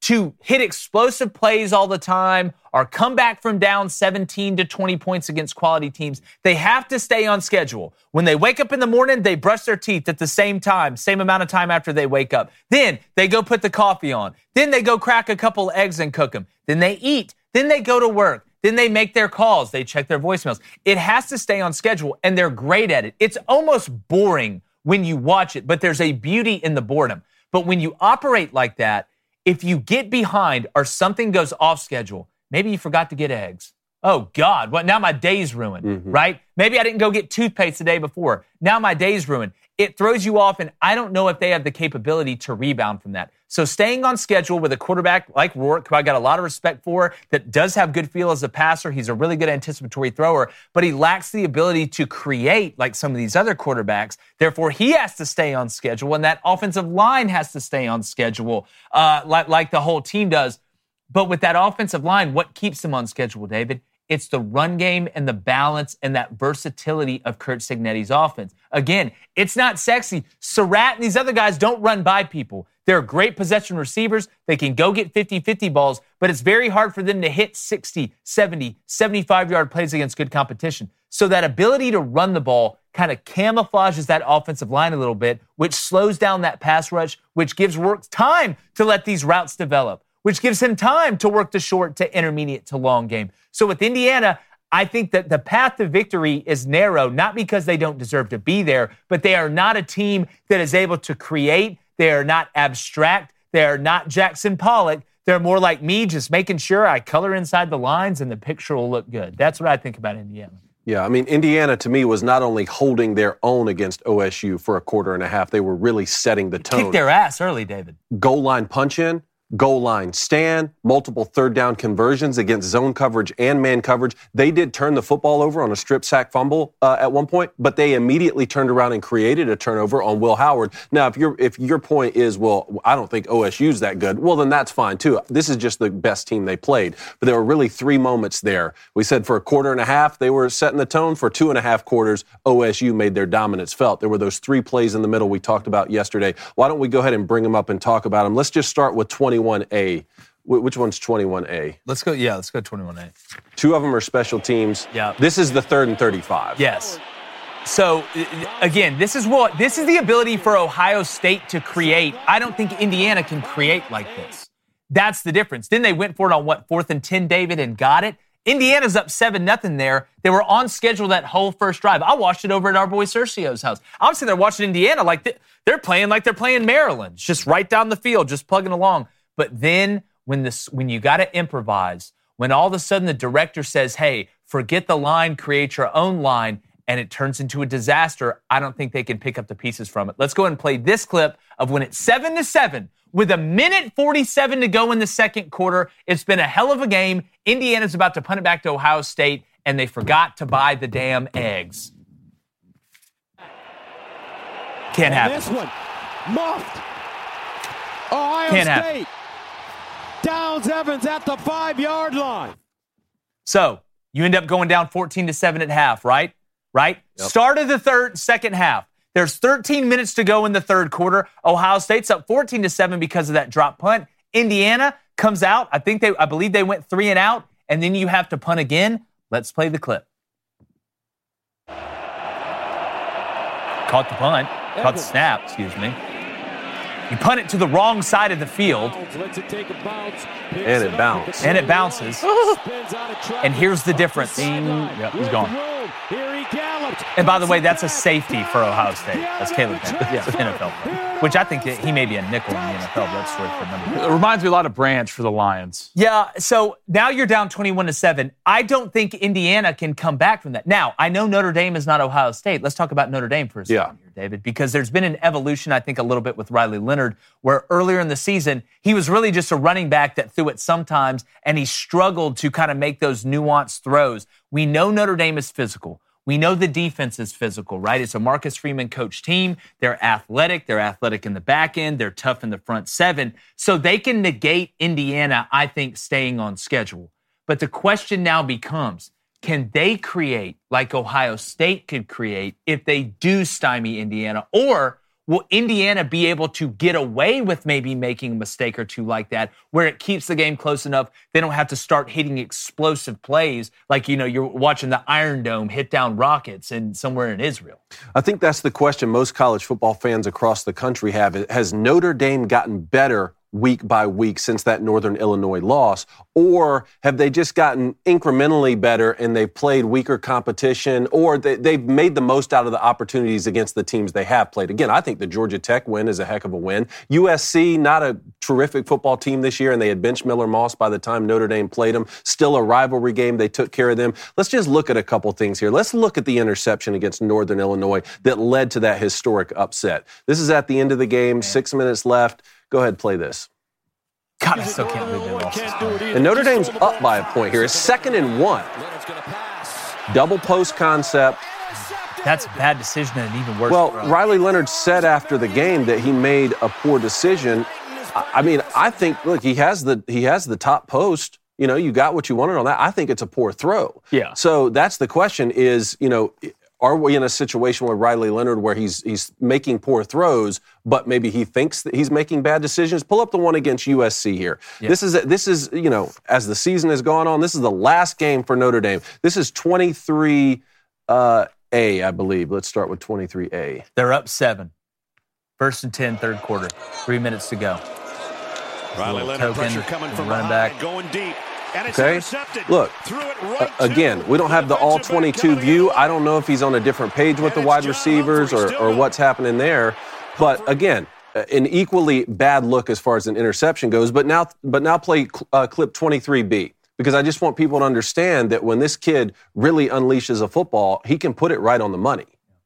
to hit explosive plays all the time or come back from down 17 to 20 points against quality teams, they have to stay on schedule. When they wake up in the morning, they brush their teeth at the same time, same amount of time after they wake up. Then they go put the coffee on. Then they go crack a couple eggs and cook them. Then they eat. Then they go to work. Then they make their calls. They check their voicemails. It has to stay on schedule, and they're great at it. It's almost boring when you watch it, but there's a beauty in the boredom. But when you operate like that, if you get behind or something goes off schedule, maybe you forgot to get eggs. Oh, God, what? Now my day's ruined, right? Maybe I didn't go get toothpaste the day before. Now my day's ruined. It throws you off, and I don't know if they have the capability to rebound from that. So staying on schedule with a quarterback like Rourke, who I got a lot of respect for, that does have good feel as a passer. He's a really good anticipatory thrower, but he lacks the ability to create like some of these other quarterbacks. Therefore, he has to stay on schedule, and that offensive line has to stay on schedule like the whole team does. But with that offensive line, what keeps them on schedule, David? It's the run game and the balance and that versatility of Curt Cignetti's offense. Again, it's not sexy. Surratt and these other guys don't run by people. They're great possession receivers. They can go get 50-50 balls, but it's very hard for them to hit 60, 70, 75-yard plays against good competition. So that ability to run the ball kind of camouflages that offensive line a little bit, which slows down that pass rush, which gives Rourke time to let these routes develop, which gives him time to work the short to intermediate to long game. So with Indiana, I think that the path to victory is narrow, not because they don't deserve to be there, but they are not a team that is able to create. They are not abstract. They are not Jackson Pollock. They're more like me, just making sure I color inside the lines and the picture will look good. That's what I think about Indiana. Yeah, I mean, Indiana, to me, was not only holding their own against OSU for a quarter and a half, they were really setting the tone. Kicked their ass early, David. Goal line punch-in, goal line stand, multiple third down conversions against zone coverage and man coverage. They did turn the football over on a strip sack fumble at one point, but they immediately turned around and created a turnover on Will Howard. Now, if your point is, well, I don't think OSU's that good, well, then that's fine too. This is just the best team they played. But there were really three moments there. We said for a quarter and a half, they were setting the tone. For 2.5 quarters, OSU made their dominance felt. There were those three plays in the middle we talked about yesterday. Why don't we go ahead and bring them up and talk about them? Let's just start with 21A. Which one's 21A? Let's go 21A. Two of them are special teams. Yeah. This is the 3rd and 35. Yes. So, again, this is the ability for Ohio State to create. I don't think Indiana can create like this. That's the difference. Then they went for it on 4th and 10, David, and got it. Indiana's up 7-0 there. They were on schedule that whole first drive. I watched it over at our boy Sergio's house. I'm sitting there watching Indiana like they're playing Maryland. It's just right down the field, just plugging along. But then when you got to improvise, when all of a sudden the director says, hey, forget the line, create your own line, and it turns into a disaster, I don't think they can pick up the pieces from it. Let's go ahead and play this clip of when it's 7-7 with 1:47 to go in the second quarter. It's been a hell of a game. Indiana's about to punt it back to Ohio State, and they forgot to buy the damn eggs. Can't happen. This one, muffed. Ohio Can't State. happen. Downs Evans at the 5-yard line. So you end up going down 14-7 at half, right? Right? Yep. Start of the second half. There's 13 minutes to go in the third quarter. Ohio State's up 14-7 because of that drop punt. Indiana comes out. I believe they went 3 and out, and then you have to punt again. Let's play the clip. Caught the punt. Caught the snap, excuse me. You punt it to the wrong side of the field. And it bounced. And it bounces. And here's the difference. Yep, he's gone. And by the way, that's a safety for Ohio State. That's Caleb Benton, NFL player, which I think he may be a nickel in the NFL. That's story for another day. It reminds me a lot of Branch for the Lions. Yeah, so now you're down 21-7. I don't think Indiana can come back from that. Now, I know Notre Dame is not Ohio State. Let's talk about Notre Dame for a second here, David, because there's been an evolution, I think, a little bit with Riley Leonard, where earlier in the season, he was really just a running back that threw it sometimes, and he struggled to kind of make those nuanced throws. We know Notre Dame is physical. We know the defense is physical, right? It's a Marcus Freeman coach team. They're athletic. They're athletic in the back end. They're tough in the front seven. So they can negate Indiana, I think, staying on schedule. But the question now becomes, can they create like Ohio State could create if they do stymie Indiana? Or will Indiana be able to get away with maybe making a mistake or two like that, where it keeps the game close enough they don't have to start hitting explosive plays like, you're watching the Iron Dome hit down rockets somewhere in Israel? I think that's the question most college football fans across the country have. Has Notre Dame gotten better week by week since that Northern Illinois loss, or have they just gotten incrementally better and they've played weaker competition, or they've made the most out of the opportunities against the teams they have played? Again, I think the Georgia Tech win is a heck of a win. USC, not a terrific football team this year, and they had benched Miller Moss by the time Notre Dame played them. Still a rivalry game. They took care of them. Let's just look at a couple things here. Let's look at the interception against Northern Illinois that led to that historic upset. This is at the end of the game, 6 minutes left. Go ahead, play this. God, I still can't believe they lost this game. And Notre Dame's up by a point here. It's 2nd and 1. Double post concept. That's a bad decision and an even worse. Well, Riley Leonard said after the game that he made a poor decision. I mean, I think, look, he has the top post. You got what you wanted on that. I think it's a poor throw. Yeah. So that's the question is, are we in a situation with Riley Leonard where he's making poor throws, but maybe he thinks that he's making bad decisions? Pull up the one against USC here. Yeah. This is as the season has gone on, this is the last game for Notre Dame. This is 23A, I believe. Let's start with 23A. They're up 7. 1st and 10, third quarter. 3 minutes to go. Riley Leonard pressure coming from running back, going deep. Okay, look, again, we don't have the all-22 view. I don't know if he's on a different page with the wide receivers or what's happening there. But, again, an equally bad look as far as an interception goes. But now play clip 23B, because I just want people to understand that when this kid really unleashes a football, he can put it right on the money.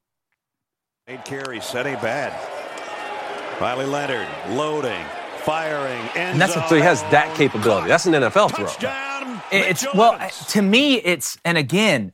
Carry setting bad. Riley Leonard loading. Firing, and so he has that capability. That's an NFL throw. To me, and again,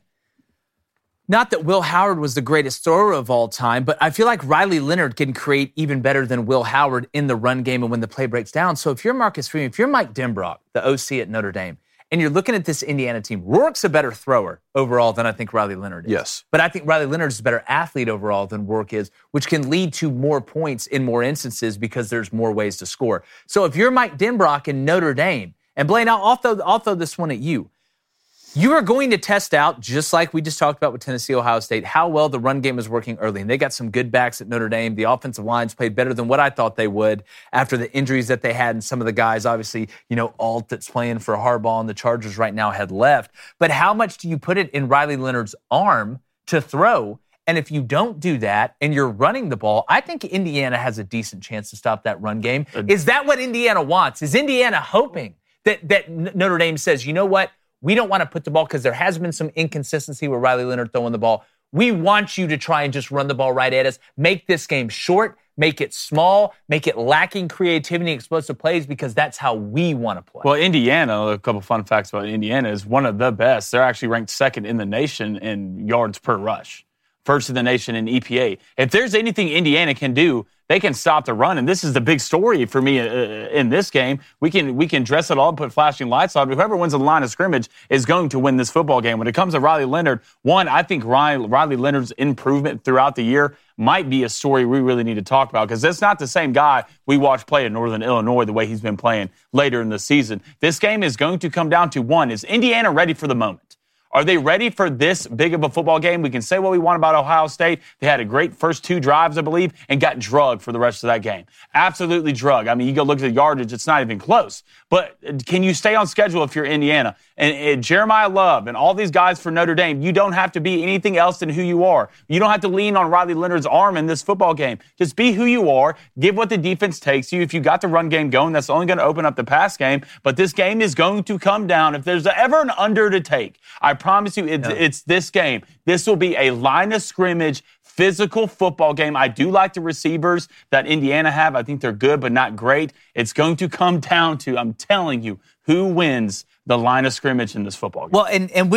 not that Will Howard was the greatest thrower of all time, but I feel like Riley Leonard can create even better than Will Howard in the run game and when the play breaks down. So if you're Marcus Freeman, if you're Mike Denbrock, the OC at Notre Dame, and you're looking at this Indiana team, Rourke's a better thrower overall than I think Riley Leonard is. Yes. But I think Riley Leonard is a better athlete overall than Rourke is, which can lead to more points in more instances because there's more ways to score. So if you're Mike Denbrock in Notre Dame, and Blaine, I'll throw this one at you. You are going to test out, just like we just talked about with Tennessee, Ohio State, how well the run game is working early. And they got some good backs at Notre Dame. The offensive lines played better than what I thought they would after the injuries that they had. And some of the guys, obviously, Alt that's playing for Harbaugh and the Chargers right now had left. But how much do you put it in Riley Leonard's arm to throw? And if you don't do that and you're running the ball, I think Indiana has a decent chance to stop that run game. Is that what Indiana wants? Is Indiana hoping that Notre Dame says, you know what? We don't want to put the ball, because there has been some inconsistency with Riley Leonard throwing the ball. We want you to try and just run the ball right at us. Make this game short, make it small, make it lacking creativity and explosive plays, because that's how we want to play. Well, Indiana, a couple fun facts about Indiana, is one of the best. They're actually ranked 2nd in the nation in yards per rush. 1st in the nation in EPA. If there's anything Indiana can do, they can stop the run, and this is the big story for me in this game. We can dress it all and put flashing lights on. Whoever wins the line of scrimmage is going to win this football game. When it comes to Riley Leonard, I think Riley Leonard's improvement throughout the year might be a story we really need to talk about, because that's not the same guy we watched play in Northern Illinois the way he's been playing later in the season. This game is going to come down to one: is Indiana ready for the moment? Are they ready for this big of a football game? We can say what we want about Ohio State. They had a great first 2 drives, I believe, and got drugged for the rest of that game. Absolutely drugged. I mean, you go look at the yardage, it's not even close. But can you stay on schedule if you're Indiana? And Jeremiah Love and all these guys for Notre Dame, you don't have to be anything else than who you are. You don't have to lean on Riley Leonard's arm in this football game. Just be who you are. Give what the defense takes you. If you got the run game going, that's only going to open up the pass game. But this game is going to come down. If there's ever an under to take, I promise you it's this game. This will be a line of scrimmage, physical football game. I do like the receivers that Indiana have. I think they're good, but not great. It's going to come down to, I'm telling you, who wins the line of scrimmage in this football game. Well, and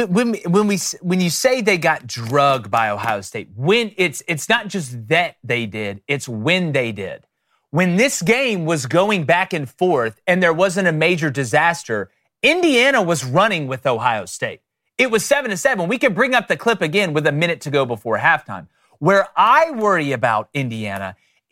when you say they got drugged by Ohio State, when it's not just that they did, it's when they did. When this game was going back and forth and there wasn't a major disaster, Indiana was running with Ohio State. It was 7-7. We could bring up the clip again with a minute to go before halftime. Where I worry about Indiana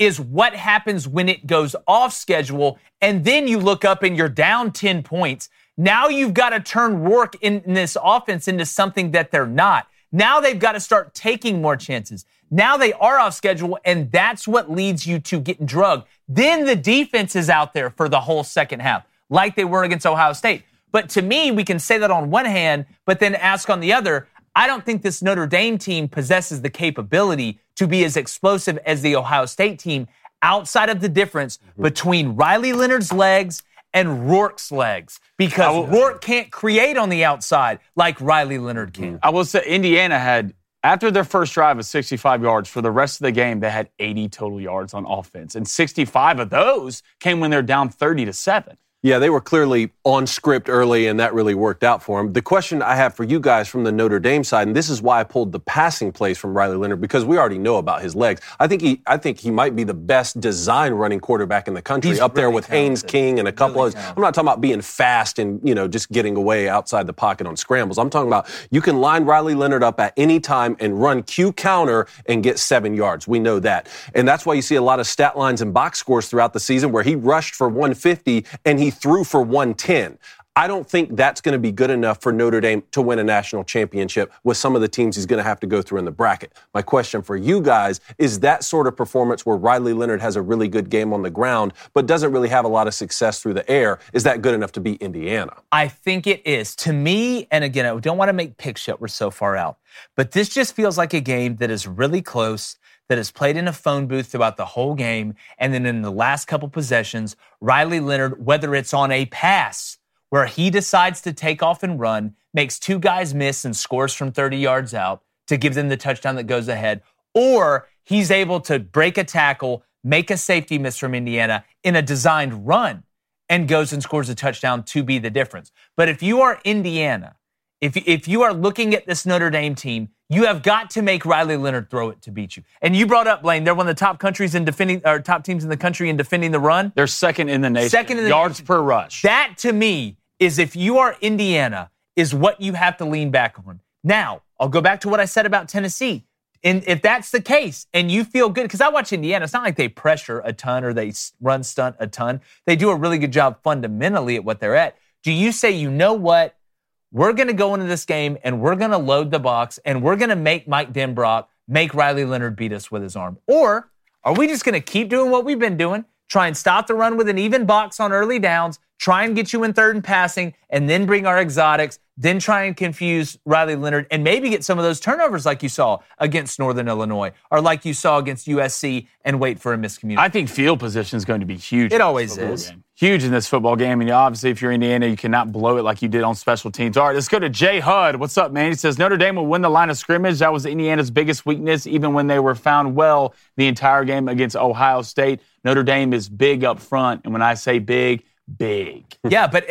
is what happens when it goes off schedule, and then you look up and you're down 10 points. Now you've got to turn Rourke in this offense into something that they're not. Now they've got to start taking more chances. Now they are off schedule, and that's what leads you to getting drugged. Then the defense is out there for the whole second half, like they were against Ohio State. But to me, we can say that on one hand, but then ask on the other, I don't think this Notre Dame team possesses the capability to be as explosive as the Ohio State team outside of the difference between Riley Leonard's legs and Rourke's legs, because Rourke can't create on the outside like Riley Leonard can. I will say Indiana had, after their first drive of 65 yards, for the rest of the game, they had 80 total yards on offense. And 65 of those came when they're down 30-7. Yeah, they were clearly on script early, and that really worked out for them. The question I have for you guys from the Notre Dame side, and this is why I pulled the passing plays from Riley Leonard, because we already know about his legs. I think he might be the best design running quarterback in the country, up there with Haynes King and a couple others. I'm not talking about being fast and, just getting away outside the pocket on scrambles. I'm talking about you can line Riley Leonard up at any time and run Q counter and get 7 yards. We know that. And that's why you see a lot of stat lines and box scores throughout the season where he rushed for 150 and he threw for 110. I don't think that's going to be good enough for Notre Dame to win a national championship with some of the teams he's going to have to go through in the bracket. My question for you guys is that sort of performance where Riley Leonard has a really good game on the ground but doesn't really have a lot of success through the air, is that good enough to beat Indiana? I think it is. To me, and again, I don't want to make picks yet, we're so far out, but this just feels like a game that is really close, that is played in a phone booth throughout the whole game, and then in the last couple possessions, Riley Leonard, whether it's on a pass where he decides to take off and run, makes two guys miss and scores from 30 yards out to give them the touchdown that goes ahead, or he's able to break a tackle, make a safety miss from Indiana in a designed run, and goes and scores a touchdown to be the difference. But if you are Indiana, if you are looking at this Notre Dame team, you have got to make Riley Leonard throw it to beat you. And you brought up, Blaine, they're one of the top countries in defending, or top teams in the country in defending the run. They're second in the nation. Second in the yards nation. Per rush. That, to me, is if you are Indiana, is what you have to lean back on. Now, I'll go back to what I said about Tennessee. And if that's the case, and you feel good, because I watch Indiana, it's not like they pressure a ton or they run stunt a ton. They do a really good job fundamentally at what they're at. Do you say, you know what? We're going to go into this game and we're going to load the box and we're going to make Mike Denbrock make Riley Leonard beat us with his arm? Or are we just going to keep doing what we've been doing, try and stop the run with an even box on early downs, try and get you in third and passing, and then bring our exotics, then try and confuse Riley Leonard and maybe get some of those turnovers like you saw against Northern Illinois or like you saw against USC and wait for a miscommunication? I think field position is going to be huge. It always is. Game. Huge in this football game. And obviously, if you're Indiana, you cannot blow it like you did on special teams. All right, let's go to Jay Hudd. What's up, man? He says, Notre Dame will win the line of scrimmage. That was Indiana's biggest weakness, even when they were found well the entire game against Ohio State. Notre Dame is big up front. And when I say big, big. Yeah, but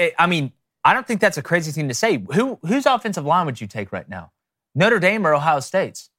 I don't think that's a crazy thing to say. Whose offensive line would you take right now? Notre Dame or Ohio State's?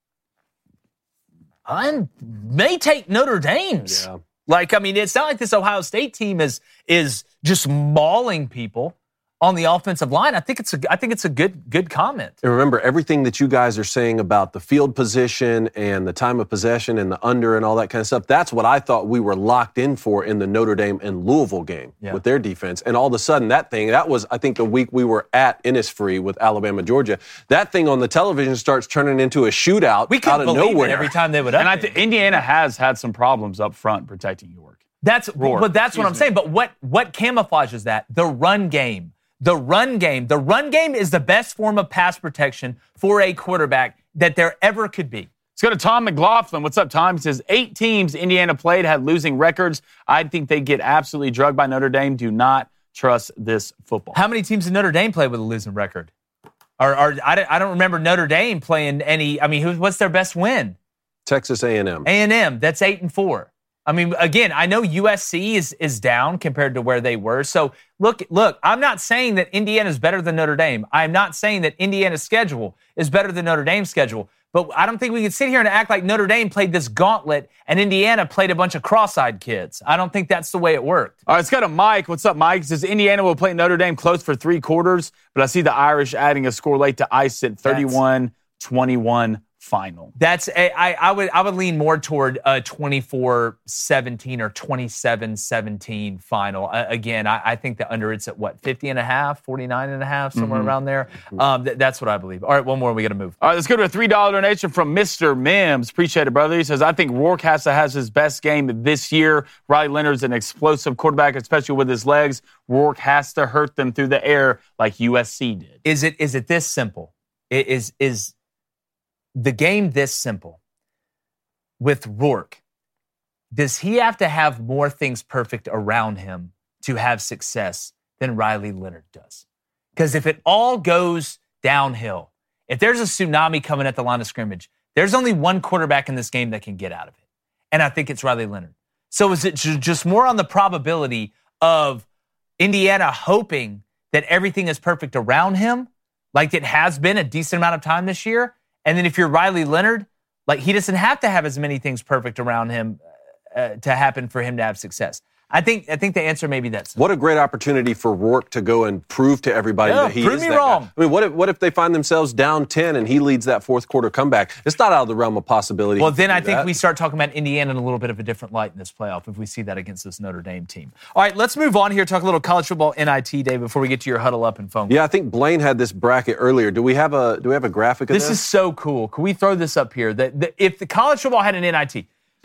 I may take Notre Dame's. Yeah. It's not like this Ohio State team is just mauling people on the offensive line. I think it's a good comment. And remember, everything that you guys are saying about the field position and the time of possession and the under and all that kind of stuff, that's what I thought we were locked in for in the Notre Dame and Louisville game with their defense. And all of a sudden, that was, I think, the week we were at Innisfree with Alabama, Georgia. That thing on the television starts turning into a shootout out of nowhere. Every time they would up. And I think Indiana has had some problems up front protecting York. That's what I'm saying. But what camouflages that? The run game. The run game is the best form of pass protection for a quarterback that there ever could be. Let's go to Tom McLaughlin. What's up, Tom? He says, 8 teams Indiana played had losing records. I think they get absolutely drugged by Notre Dame. Do not trust this football. How many teams did Notre Dame play with a losing record? I don't remember Notre Dame playing any. What's their best win? Texas A&M. A&M, that's 8-4. Again, I know USC is down compared to where they were. So, look, I'm not saying that Indiana is better than Notre Dame. I'm not saying that Indiana's schedule is better than Notre Dame's schedule. But I don't think we can sit here and act like Notre Dame played this gauntlet and Indiana played a bunch of cross-eyed kids. I don't think that's the way it worked. All right, let's go to Mike. What's up, Mike? He says, Indiana will play Notre Dame close for 3 quarters, but I see the Irish adding a score late to ice it 31-21 final. I would lean more toward a 24-17 or 27-17 final. Again, I think the under it's at 50.5, 49.5, somewhere around there. That's what I believe. All right, one more. We got to move. All right, let's go to a $3 donation from Mr. Mims. Appreciate it, brother. He says, I think Rourke has his best game this year. Riley Leonard's an explosive quarterback, especially with his legs. Rourke has to hurt them through the air like USC did. Is it this simple? Is the game this simple? With Rourke, does he have to have more things perfect around him to have success than Riley Leonard does? Because if it all goes downhill, if there's a tsunami coming at the line of scrimmage, there's only one quarterback in this game that can get out of it. And I think it's Riley Leonard. So is it just more on the probability of Indiana hoping that everything is perfect around him, like it has been a decent amount of time this year? And then if you're Riley Leonard, like he doesn't have to have as many things perfect around him to happen for him to have success. I think the answer may be that simple. What a great opportunity for Rourke to go and prove to everybody that he is that wrong. guy. I mean, what if they find themselves down 10 and he leads that fourth quarter comeback? It's not out of the realm of possibility. Well, then I think we start talking about Indiana in a little bit of a different light in this playoff if we see that against this Notre Dame team. All right, let's move on here. Talk a little college football NIT day before we get to your huddle up and phone call. Yeah, I think Blaine had this bracket earlier. Do we have a graphic of this? This is so cool. Can we throw this up here? If the college football had an NIT,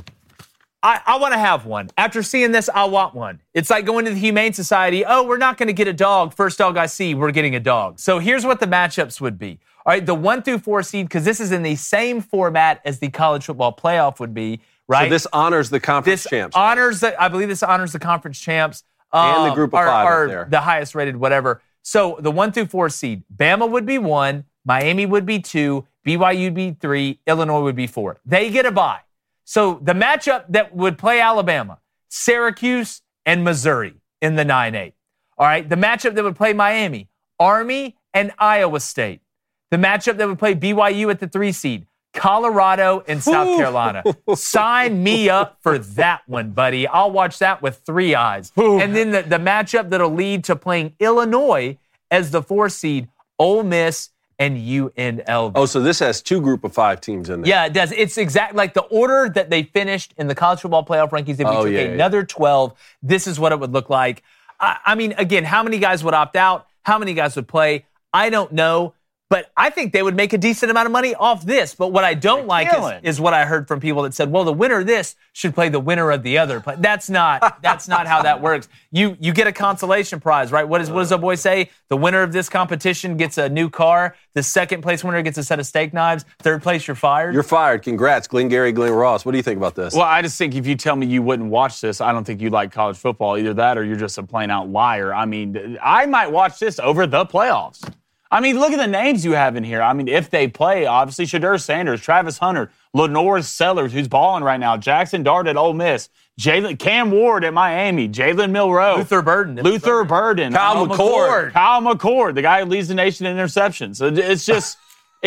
I want to have one. After seeing this, I want one. It's like going to the Humane Society. Oh, we're not going to get a dog. First dog I see, we're getting a dog. So here's what the matchups would be. All right, the 1 through 4 seed, because this is in the same format as the college football playoff would be, right? So this honors the conference champs. I believe this honors the conference champs. And the group of five are up there. The highest rated, whatever. So the 1 through 4 seed, Bama would be 1, Miami would be 2, BYU would be 3, Illinois would be 4. They get a bye. So the matchup that would play Alabama, Syracuse and Missouri in the 9-8. All right, the matchup that would play Miami, Army and Iowa State. The matchup that would play BYU at the 3 seed, Colorado and South Carolina. Sign me up for that one, buddy. I'll watch that with 3 eyes. And then the matchup that'll lead to playing Illinois as the 4 seed, Ole Miss and UNLV. Oh, so this has 2 group of 5 teams in there. Yeah, it does. It's exactly like the order that they finished in the college football playoff rankings. If you took another 12, this is what it would look like. I mean, again, how many guys would opt out? How many guys would play? I don't know. But I think they would make a decent amount of money off this. But what I don't like is what I heard from people that said, well, the winner of this should play the winner of the other. But that's not how that works. You get a consolation prize, right? What does the boy say? The winner of this competition gets a new car. The second place winner gets a set of steak knives. Third place, you're fired. You're fired. Congrats, Glengarry Glen Ross. What do you think about this? Well, I just think if you tell me you wouldn't watch this, I don't think you like college football. Either that or you're just a plain out liar. I mean, I might watch this over the playoffs. I mean, look at the names you have in here. I mean, if they play, obviously, Shedeur Sanders, Travis Hunter, Lenore Sellers, who's balling right now, Jackson Dart at Ole Miss, Cam Ward at Miami, Jalen Milroe. Luther Burden. Kyle McCord, the guy who leads the nation in interceptions. So it's just,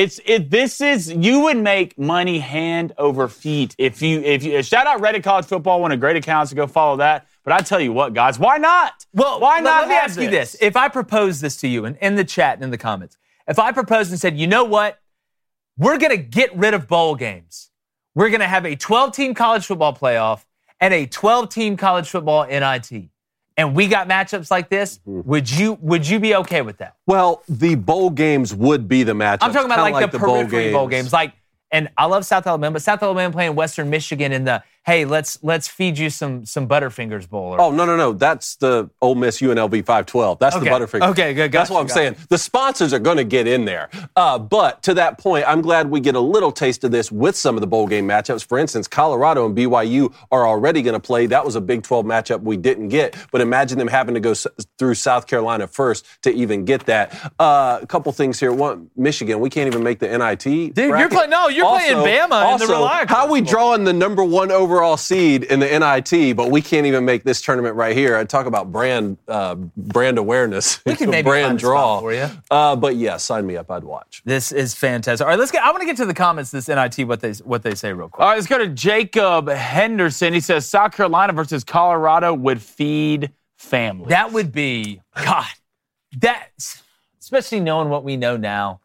you would make money hand over feet. If you shout out Reddit College Football, one of the great accounts to go follow that. But I tell you what, guys, why not? Well, why not? Let me ask you this. If I propose this to you in the chat and in the comments, if I proposed and said, you know what? We're going to get rid of bowl games. We're going to have a 12-team college football playoff and a 12-team college football NIT. And we got matchups like this, would you be okay with that? Well, the bowl games would be the matchups. I'm talking about like the periphery bowl games. And I love South Alabama, but South Alabama playing Western Michigan in the, hey, let's feed you some Butterfingers bowl. Oh, no. That's the Ole Miss UNLV 512. That's the Butterfingers. Okay, good. That's what I'm saying. The sponsors are going to get in there. But to that point, I'm glad we get a little taste of this with some of the bowl game matchups. For instance, Colorado and BYU are already going to play. That was a Big 12 matchup we didn't get. But imagine them having to go through South Carolina first to even get that. A couple things here. One, Michigan, we can't even make the NIT. Dude, you're playing Bama in the Reliance. How are we drawing the number 1 overall seed in the NIT, but we can't even make this tournament right here? I talk about brand awareness. We can maybe brand draw for you. But yeah, sign me up. I'd watch. This is fantastic. All right, I want to get to the comments. This NIT, what they say real quick. All right, let's go to Jacob Henderson. He says South Carolina versus Colorado would feed families. That would be especially knowing what we know now.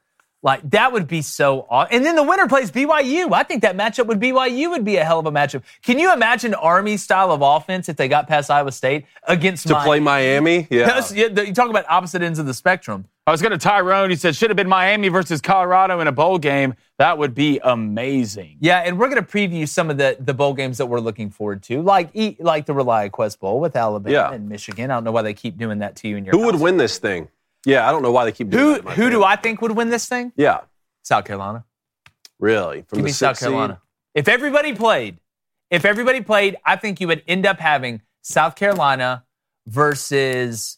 Like, that would be so awesome. And then the winner plays BYU. I think that matchup with BYU would be a hell of a matchup. Can you imagine Army style of offense if they got past Iowa State against to play Miami? Yeah. You talk about opposite ends of the spectrum. I was going to Tyrone. He said, should have been Miami versus Colorado in a bowl game. That would be amazing. Yeah, and we're going to preview some of the bowl games that we're looking forward to, like the ReliaQuest Bowl with Alabama and Michigan. I don't know why they keep doing that to you in your Who would win this thing? Yeah, I don't know why they keep doing that. Who do I think would win this thing? Yeah. South Carolina. Really? Give me South Carolina. If everybody played, I think you would end up having South Carolina versus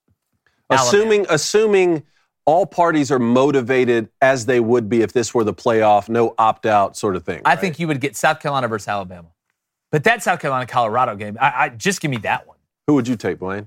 Assuming all parties are motivated as they would be if this were the playoff, no opt-out sort of thing. I think you would get South Carolina versus Alabama. But that South Carolina-Colorado game, I just give me that one. Who would you take, Blaine?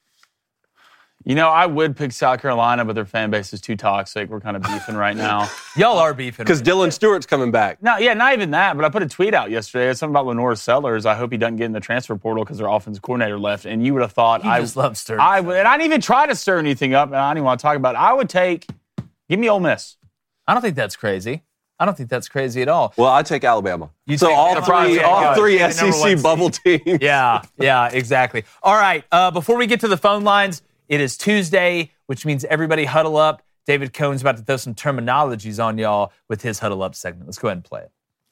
You know, I would pick South Carolina, but their fan base is too toxic. We're kind of beefing right now. Y'all are beefing. Because Dylan Stewart's coming back. No, yeah, not even that. But I put a tweet out yesterday. It's something about Lenore Sellers. I hope he doesn't get in the transfer portal because their offensive coordinator left. And you would have thought I just love stirring. And I didn't even try to stir anything up, and I didn't want to talk about it. Give me Ole Miss. I don't think that's crazy. I don't think that's crazy at all. Well, I take Alabama. All three SEC bubble teams. Yeah, exactly. All right, before we get to the phone lines, it is Tuesday, which means everybody huddle up. David Cohn's about to throw some terminologies on y'all with his huddle up segment. Let's go ahead and play it.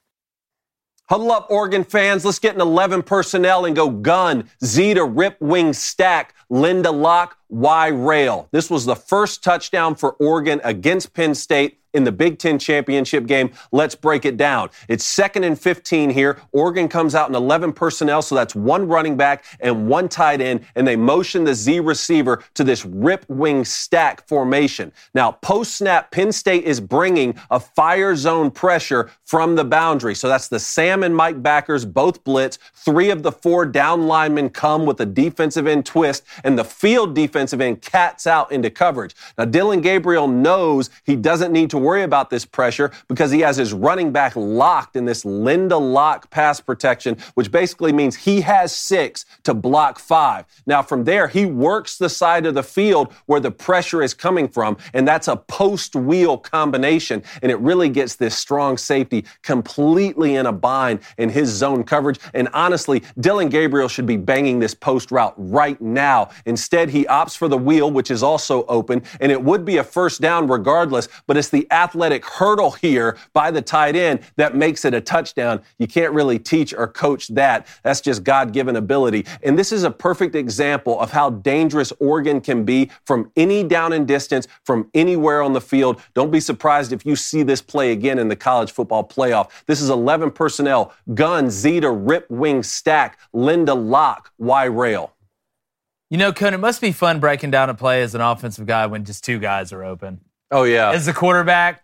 Huddle up, Oregon fans. Let's get an 11 personnel and go gun, Z to rip, wing, stack, Linda Lock, Y rail. This was the first touchdown for Oregon against Penn State in the Big Ten championship game. Let's break it down. It's 2nd and 15 here. Oregon comes out in 11 personnel, so that's one running back and one tight end, and they motion the Z receiver to this rip, wing, stack formation. Now, post-snap, Penn State is bringing a fire zone pressure from the boundary. So that's the Sam and Mike backers, both blitz. 3 of the 4 down linemen come with a defensive end twist, and the field defensive end cats out into coverage. Now, Dylan Gabriel knows he doesn't need to worry about this pressure because he has his running back locked in this Linda Lock pass protection, which basically means he has 6 to block 5. Now, from there, he works the side of the field where the pressure is coming from, and that's a post-wheel combination, and it really gets this strong safety completely in a bind in his zone coverage. And honestly, Dylan Gabriel should be banging this post route right now. Instead, he opts for the wheel, which is also open, and it would be a first down regardless, but it's the athletic hurdle here by the tight end that makes it a touchdown. You can't really teach or coach that. That's just God-given ability. And this is a perfect example of how dangerous Oregon can be from any down and distance, from anywhere on the field. Don't be surprised if you see this play again in the college football playoff. This is 11 personnel, gun, Z to rip, wing, stack, Linda Lock, Y rail. You know, Cohn, it must be fun breaking down a play as an offensive guy when just 2 guys are open. Oh, yeah. As the quarterback,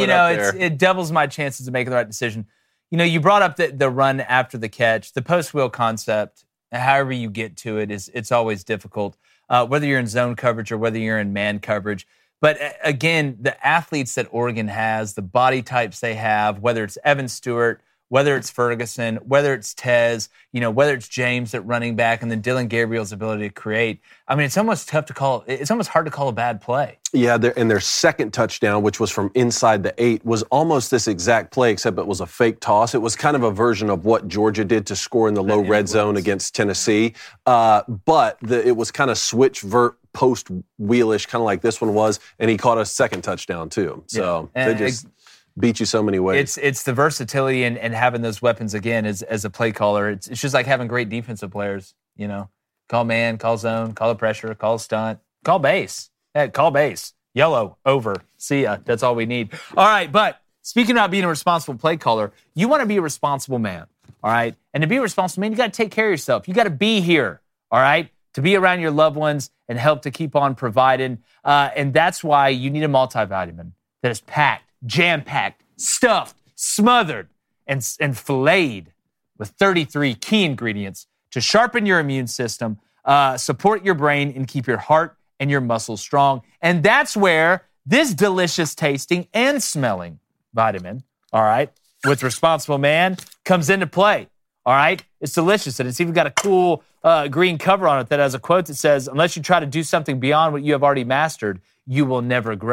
it doubles my chances of making the right decision. You know, you brought up the run after the catch, the post-wheel concept, however you get to it, it's always difficult, whether you're in zone coverage or whether you're in man coverage. But again, the athletes that Oregon has, the body types they have, whether it's Evan Stewart, whether it's Ferguson, whether it's Tez, whether it's James at running back, and then Dylan Gabriel's ability to create. I mean, it's almost hard to call a bad play. Yeah, and their second touchdown, which was from inside the 8, was almost this exact play, except it was a fake toss. It was kind of a version of what Georgia did to score in the low red zone against Tennessee. But it was kind of switch vert post wheelish, kind of like this one was, and he caught a second touchdown too. So they just beat you so many ways. It's the versatility and having those weapons again as a play caller. It's just like having great defensive players, Call man, call zone, call the pressure, call stunt, call base. Hey, call base. Yellow, over. See ya. That's all we need. All right, but speaking about being a responsible play caller, you want to be a responsible man, all right? And to be a responsible man, you got to take care of yourself. You got to be here, all right, to be around your loved ones and help to keep on providing. And that's why you need a multivitamin that is packed, jam-packed, stuffed, smothered, and filleted with 33 key ingredients to sharpen your immune system, support your brain, and keep your heart and your muscles strong. And that's where this delicious tasting and smelling vitamin, all right, with Responsible Man comes into play, all right? It's delicious, and it's even got a cool green cover on it that has a quote that says, unless you try to do something beyond what you have already mastered, you will never grow.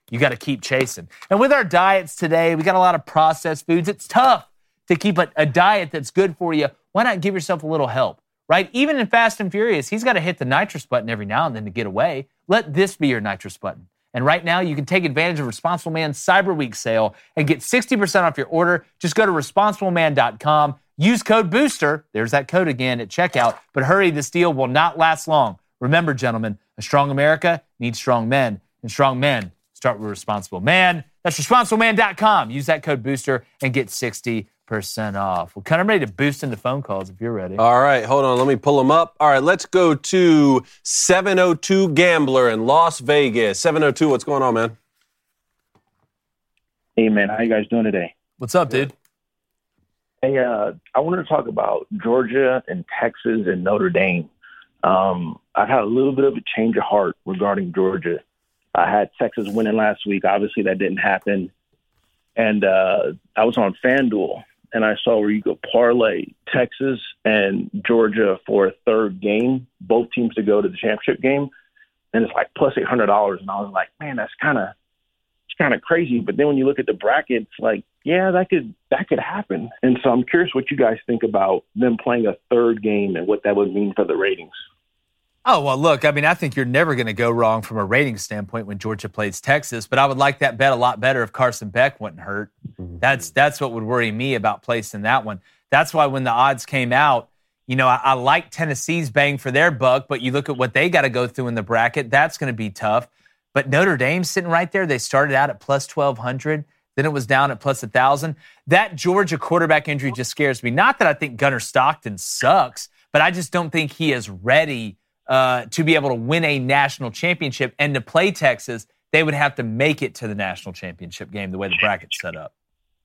you got to keep chasing. And with our diets today, we got a lot of processed foods. It's tough to keep a diet that's good for you. Why not give yourself a little help, right? Even in Fast and Furious, he's got to hit the nitrous button every now and then to get away. Let this be your nitrous button. And right now, you can take advantage of Responsible Man's Cyber Week sale and get 60% off your order. Just go to responsibleman.com. Use code BOOSTER. There's that code again at checkout. But hurry, this deal will not last long. Remember, gentlemen, a strong America needs strong men. And strong men start with Responsible Man. That's responsibleman.com. Use that code BOOSTER and get 60% off. We're kind of ready to boost into phone calls if you're ready. All right, hold on. Let me pull them up. All right, let's go to 702 Gambler in Las Vegas. 702, what's going on, man? Hey, man, how you guys doing today? What's up, dude? Hey, I wanted to talk about Georgia and Texas and Notre Dame. I've had a little bit of a change of heart regarding Georgia. I had Texas winning last week. Obviously, that didn't happen. And I was on FanDuel, and I saw where you could parlay Texas and Georgia for a third game, both teams to go to the championship game. And it's like plus $800. And I was like, man, that's kind of crazy. But then when you look at the bracket, it's like, yeah, that could happen. And so I'm curious what you guys think about them playing a third game and what that would mean for the ratings. Oh, well, look, I mean, I think you're never going to go wrong from a ratings standpoint when Georgia plays Texas, but I would like that bet a lot better if Carson Beck wasn't hurt. That's what would worry me about placing that one. That's why when the odds came out, you know, I like Tennessee's bang for their buck, but you look at what they got to go through in the bracket, that's going to be tough. But Notre Dame's sitting right there. They started out at plus 1,200. Then it was down at plus 1,000. That Georgia quarterback injury just scares me. Not that I think Gunnar Stockton sucks, but I just don't think he is ready to be able to win a national championship. And to play Texas, they would have to make it to the national championship game the way the bracket's set up.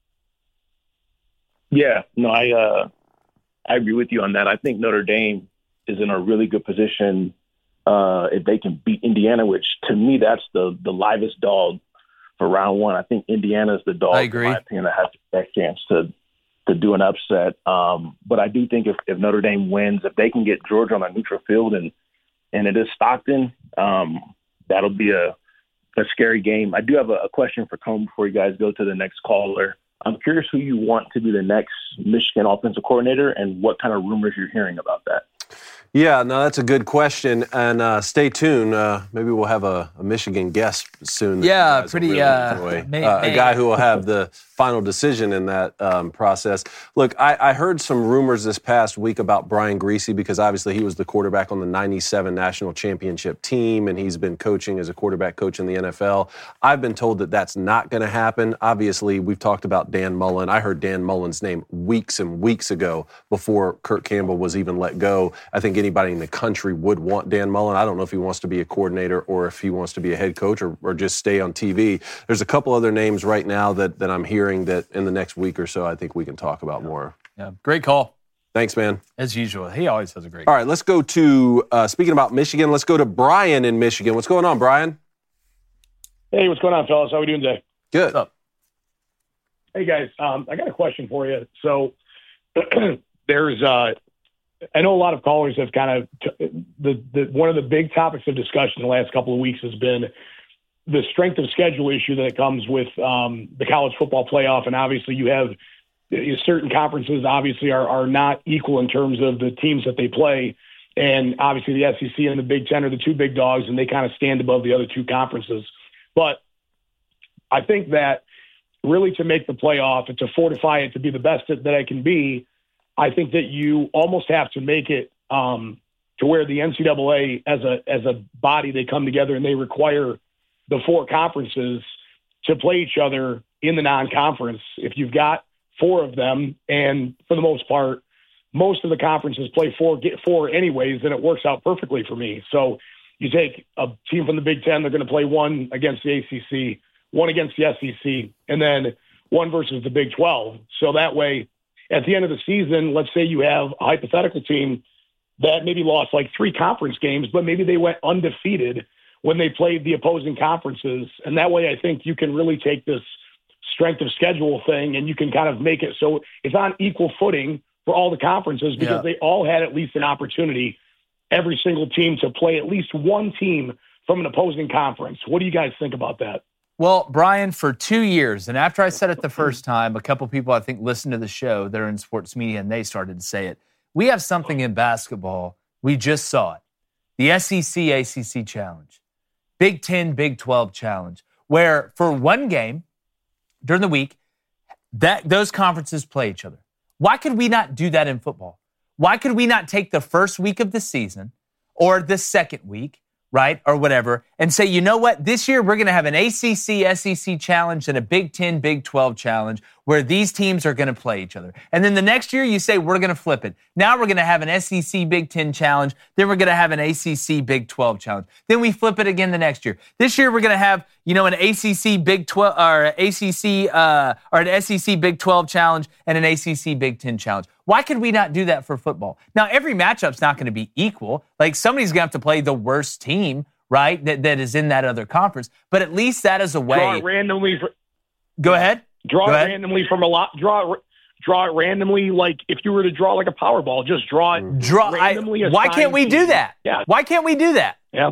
Yeah, no, I agree with you on that. I think Notre Dame is in a really good position if they can beat Indiana, which to me, that's the livest dog for round one. I think Indiana's the dog, I agree. in my opinion, that has the best chance to do an upset. But I do think if Notre Dame wins, if they can get Georgia on a neutral field and it is Stockton, that'll be a scary game. I do have a question for Cone before you guys go to the next caller. I'm curious who you want to be the next Michigan offensive coordinator and what kind of rumors you're hearing about that. Yeah, no, that's a good question. And stay tuned. Maybe we'll have a Michigan guest soon. Yeah, pretty. Really a guy who will have the final decision in that process. Look, I heard some rumors this past week about Brian Griese because obviously he was the quarterback on the 97 national championship team, and he's been coaching as a quarterback coach in the NFL. I've been told that that's not going to happen. Obviously, we've talked about Dan Mullen. I heard Dan Mullen's name weeks and weeks ago before Kirk Campbell was even let go. I think anybody in the country would want Dan Mullen. I don't know if he wants to be a coordinator or if he wants to be a head coach or just stay on TV. There's a couple other names right now that I'm hearing that in the next week or so I think we can talk about more. Yeah, great call. Thanks, man. As usual. He always has a great call. All right, let's go to, speaking about Michigan, let's go to Brian in Michigan. What's going on, Brian? Hey, what's going on, fellas? How are we doing today? Good. What's up? Hey, guys, I got a question for you. So there's I know a lot of callers have kind of one of the big topics of discussion the last couple of weeks has been the strength of schedule issue that comes with the college football playoff. And obviously you have certain conferences obviously are not equal in terms of the teams that they play. And obviously the SEC and the Big Ten are the two big dogs, and they kind of stand above the other two conferences. But I think that really to make the playoff and to fortify it to be the best that it can be, I think that you almost have to make it to where the NCAA as a body, they come together and they require the four conferences to play each other in the non-conference. If you've got four of them, and for the most part, most of the conferences play get four anyways, then it works out perfectly for me. So you take a team from the Big Ten, they're going to play one against the ACC, one against the SEC, and then one versus the Big 12. So that way, at the end of the season, let's say you have a hypothetical team that maybe lost like 3 conference games, but maybe they went undefeated when they played the opposing conferences. And that way I think you can really take this strength of schedule thing and you can kind of make it so it's on equal footing for all the conferences because they all had at least an opportunity, every single team, to play at least one team from an opposing conference. What do you guys think about that? Well, Brian, for 2 years, and after I said it the first time, a couple people I think listened to the show that are in sports media, and they started to say it. We have something in basketball. We just saw it. The SEC-ACC Challenge. Big 10, Big 12 Challenge, where for one game during the week, those conferences play each other. Why could we not do that in football? Why could we not take the first week of the season or the second week, right, or whatever, and say, you know what, this year we're going to have an ACC-SEC challenge and a Big 10, Big 12 challenge where these teams are going to play each other. And then the next year you say, we're going to flip it. Now we're going to have an SEC Big 10 challenge. Then we're going to have an ACC Big 12 challenge. Then we flip it again the next year. This year we're going to have, an ACC Big 12 or an SEC Big 12 challenge and an ACC Big 10 challenge. Why could we not do that for football? Now, every matchup's not going to be equal. Like, somebody's going to have to play the worst team, right, that is in that other conference. But at least that is a way. Draw it randomly. Go ahead. Draw it randomly from a lot. Draw it randomly, like if you were to draw like a Powerball, just draw it randomly. Why can't we do that? Yeah. Why can't we do that? Yeah.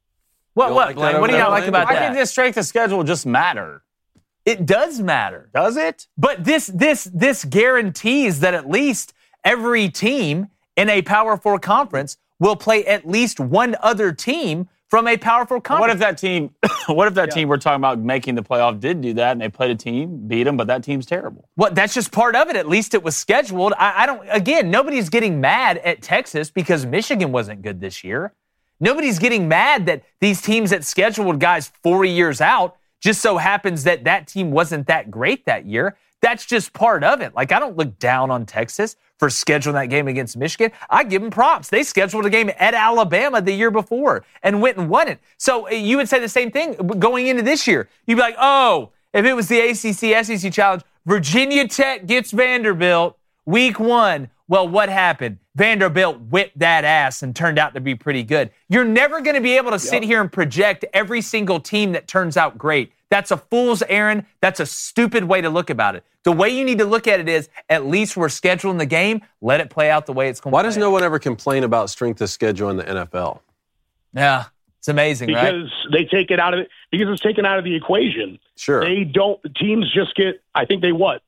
What, Blaine? What do you not like about that? Why can't this strength of schedule just matter? It does matter. Does it? But this guarantees that at least every team in a Power 4 conference will play at least one other team from a Power 4 conference. What if that team we're talking about making the playoff did do that and they played a team, beat them, but that team's terrible? Well, that's just part of it. At least it was scheduled. Nobody's getting mad at Texas because Michigan wasn't good this year. Nobody's getting mad that these teams that scheduled guys 4 years out just so happens that team wasn't that great that year. That's just part of it. Like, I don't look down on Texas for scheduling that game against Michigan. I give them props. They scheduled a game at Alabama the year before and went and won it. So you would say the same thing going into this year. You'd be like, oh, if it was the ACC-SEC Challenge, Virginia Tech gets Vanderbilt week 1. Well, what happened? Vanderbilt whipped that ass and turned out to be pretty good. You're never going to be able to sit here and project every single team that turns out great. That's a fool's errand. That's a stupid way to look about it. The way you need to look at it is, at least we're scheduling the game. Let it play out the way it's going to play. Why does no one ever complain about strength of schedule in the NFL? Yeah, it's amazing, right? Because they take it out of it. Because it's taken out of the equation. Sure. They don't. Teams just get. I think they what?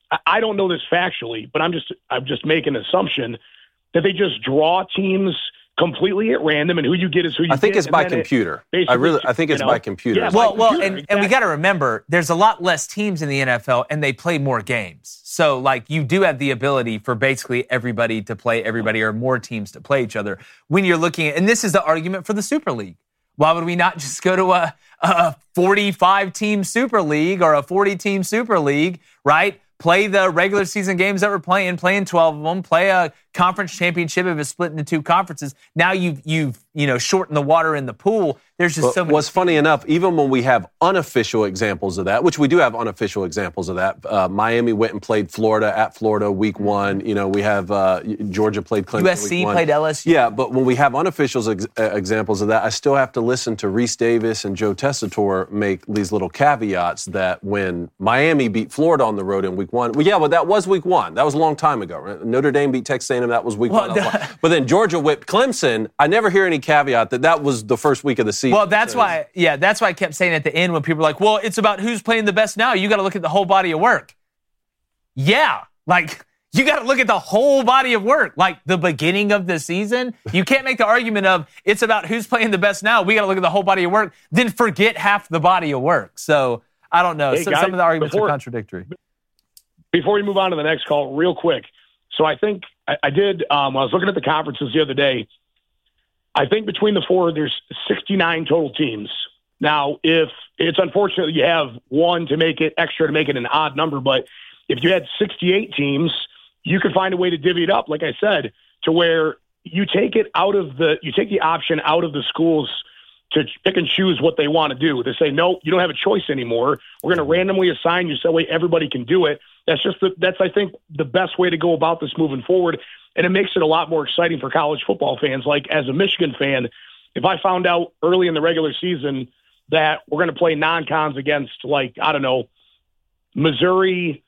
I don't know this factually, but I'm just making an assumption that they just draw teams completely at random, and who you get is who you get. I think it's by computer. I think it's by computer. Yeah, and we got to remember, there's a lot less teams in the NFL, and they play more games. So, like, you do have the ability for basically everybody to play everybody, or more teams to play each other. When you're looking at, and this is the argument for the Super League. Why would we not just go to a 45-team Super League or a 40-team Super League, right? Play the regular season games that we're playing 12 of them, play a conference championship if it's split into 2 conferences. Now you've shortened the water in the pool. There's just so many. What's funny enough, even when we have unofficial examples of that, which we do have unofficial examples of that, Miami went and played Florida at Florida week 1. We have Georgia played Clemson USC week 1. played LSU. Yeah, but when we have unofficial examples of that, I still have to listen to Reese Davis and Joe Tessitore make these little caveats that when Miami beat Florida on the road in week 1, well, that was week 1. That was a long time ago. Right? Notre Dame beat Texas A&M. That was week 1. But then Georgia whipped Clemson. I never hear any caveat that was the first week of the season. Well, that's why I kept saying at the end when people were like, well, it's about who's playing the best now. You got to look at the whole body of work. Yeah, like, you got to look at the whole body of work. Like, the beginning of the season, you can't make the argument of it's about who's playing the best now. We got to look at the whole body of work, then forget half the body of work. So, I don't know. Hey, guys, some of the arguments are contradictory. Before we move on to the next call, real quick. So I think I did, when I was looking at the conferences the other day, I think between the 4, there's 69 total teams. Now, if it's unfortunate you have one to make it extra to make it an odd number, but if you had 68 teams, you could find a way to divvy it up, like I said, to where you take the option out of the schools to pick and choose what they want to do. They say, no, you don't have a choice anymore. We're going to randomly assign you so that way everybody can do it. That's I think the best way to go about this moving forward. And it makes it a lot more exciting for college football fans. Like, as a Michigan fan, if I found out early in the regular season that we're going to play non-cons against, like, I don't know, Missouri,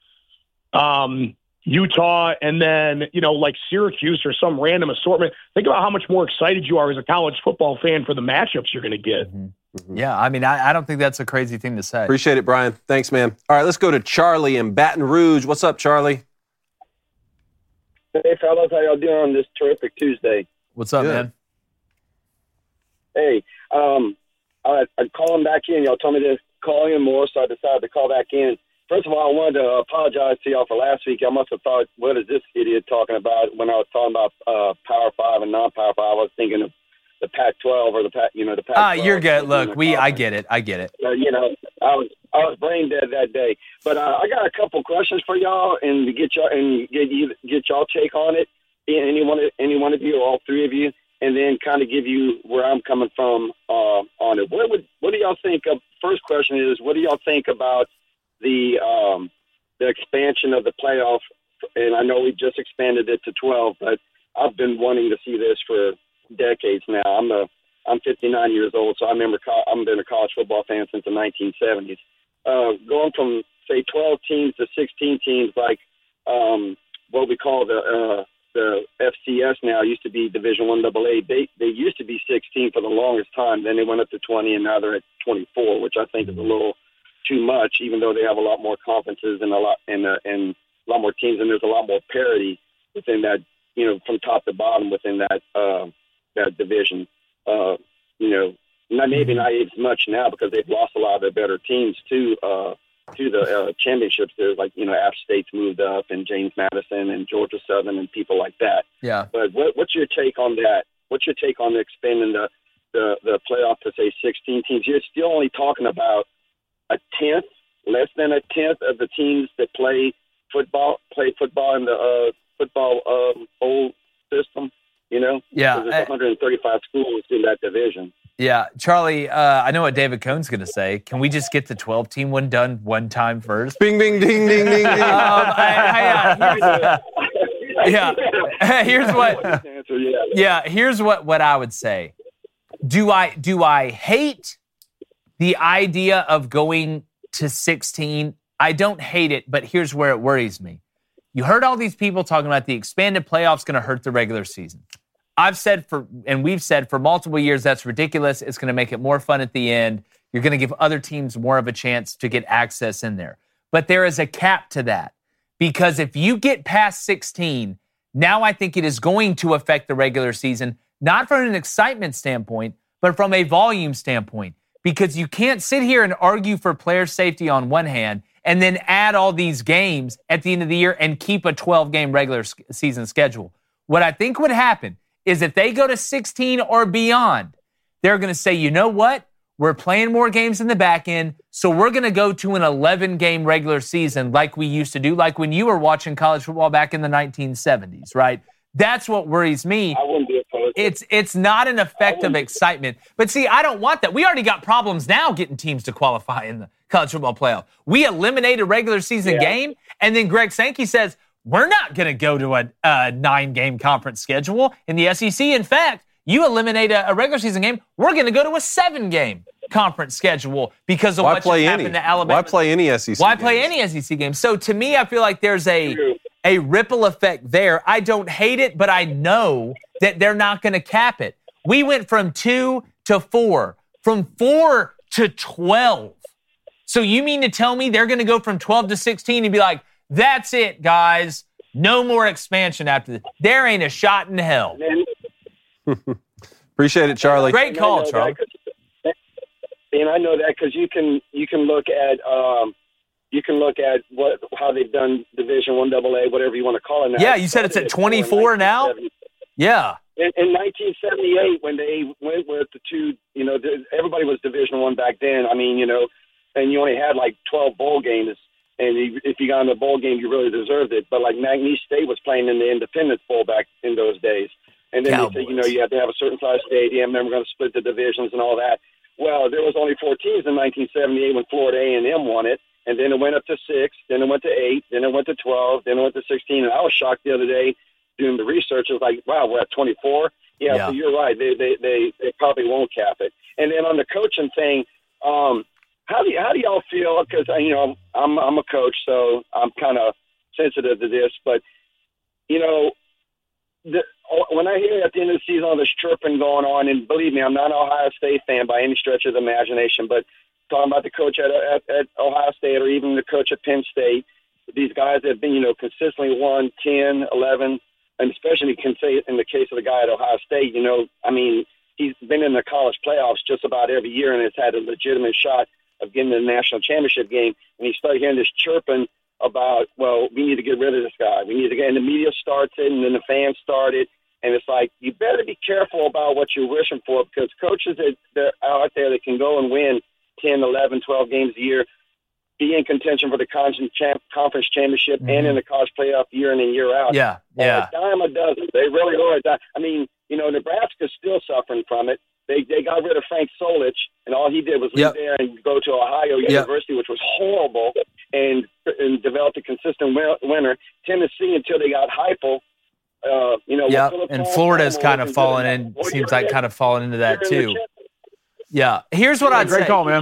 Utah, and then, like Syracuse or some random assortment, think about how much more excited you are as a college football fan for the matchups you're going to get. Mm-hmm. Yeah, I mean, I don't think that's a crazy thing to say. Appreciate it, Brian. Thanks, man. All right, let's go to Charlie in Baton Rouge. What's up, Charlie? Hey, fellas. How y'all doing on this terrific Tuesday? What's up, man? Hey, I'm calling back in. Y'all told me to call in more, so I decided to call back in. First of all, I wanted to apologize to y'all for last week. I must have thought, what is this idiot talking about? When I was talking about Power 5 and non-Power 5, I was thinking of the Pac-12 or the Pac-12. You're good. Look, I get it. I was brain dead that day. But I got a couple questions for y'all and to get y'all take on it. Any one of you, or all three of you, and then kind of give you where I'm coming from on it. What do y'all think of? First question is, what do y'all think about the expansion of the playoff? And I know we just expanded it to 12, but I've been wanting to see this for decades now. I'm 59 years old, so I remember I've been a college football fan since the 1970s. Going from say 12 teams to 16 teams, like what we call the FCS now, used to be Division I AA. They used to be 16 for the longest time. Then they went up to 20, and now they're at 24, which I think is a little too much, even though they have a lot more conferences and a lot more teams, and there's a lot more parity within that, from top to bottom within that division. Maybe not as much now because they've lost a lot of their better teams to the championships. There's App State's moved up, and James Madison and Georgia Southern and people like that. Yeah. But what's your take on that? What's your take on expanding the playoff to say 16 teams? You're still only talking about less than a tenth of the teams that play football in the football bowl system. Yeah. There's 135 schools in that division. Yeah, Charlie, I know what David Cohn's going to say. Can we just get the 12-team one done one time first? Bing, bing, ding, ding, ding, ding. Here's what I would say. Do I hate the idea of going to 16? I don't hate it, but here's where it worries me. You heard all these people talking about the expanded playoffs going to hurt the regular season. We've said for multiple years that's ridiculous. It's going to make it more fun at the end. You're going to give other teams more of a chance to get access in there. But there is a cap to that, because if you get past 16, now I think it is going to affect the regular season, not from an excitement standpoint, but from a volume standpoint, because you can't sit here and argue for player safety on one hand and then add all these games at the end of the year and keep a 12-game regular season schedule. What I think would happen is if they go to 16 or beyond, they're going to say, you know what? We're playing more games in the back end, so we're going to go to an 11-game regular season like we used to do, like when you were watching college football back in the 1970s, right? That's what worries me. I wouldn't be opposed. It's not an effect of excitement. But see, I don't want that. We already got problems now getting teams to qualify in the college football playoff. We eliminate a regular season game, and then Greg Sankey says, we're not going to go to a 9-game conference schedule in the SEC. In fact, you eliminate a regular season game, we're going to go to a 7-game conference schedule because of what just happened to Alabama. Why play any SEC games? Why play any SEC games? So to me, I feel like there's a ripple effect there. I don't hate it, but I know that they're not going to cap it. We went from 2 to 4, from 4 to 12. So you mean to tell me they're going to go from 12 to 16 and be like, that's it, guys. No more expansion after this. There ain't a shot in hell. Appreciate it, Charlie. Great call, Charlie. And I know that because you can look at how they've done Division I AA, whatever you want to call it now. Yeah, you said it's at 24 now? Yeah. In 1978, when they went with the two, everybody was Division I back then. I mean, and you only had like 12 bowl games. And if you got in the bowl game, you really deserved it. But like McNeese State was playing in the Independence Bowl back in those days. And then they said, you have to have a certain size stadium, then we're going to split the divisions and all that. Well, there was only 4 teams in 1978 when Florida A&M won it. And then it went up to 6, then it went to 8, then it went to 12, then it went to 16. And I was shocked the other day doing the research. It was like, wow, we're at 24? Yeah. So you're right. They probably won't cap it. And then on the coaching thing, how do y'all feel? Because I'm a coach, so I'm kind of sensitive to this. But when I hear at the end of the season all this chirping going on, and believe me, I'm not an Ohio State fan by any stretch of the imagination, but talking about the coach at Ohio State or even the coach at Penn State, these guys that have been, consistently won 10, 11, and especially can say in the case of the guy at Ohio State, he's been in the college playoffs just about every year and has had a legitimate shot of getting to the national championship game. And you start hearing this chirping about, well, we need to get rid of this guy. We need to get, and the media starts it, and then the fans start it. And it's like, you better be careful about what you're wishing for, because coaches that are out there that can go and win 10, 11, 12 games a year, be in contention for the conference championship and in the college playoff year in and year out. Yeah. A dime a dozen. They really are a dime. Nebraska's still suffering from it. They got rid of Frank Solich, and all he did was leave there and go to Ohio University, which was horrible, and developed a consistent winner. Tennessee, until they got Heupel, and Florida's kind of fallen in. Seems like kind of fallen into that too. Yeah. Here's what I'd say. Great call, man.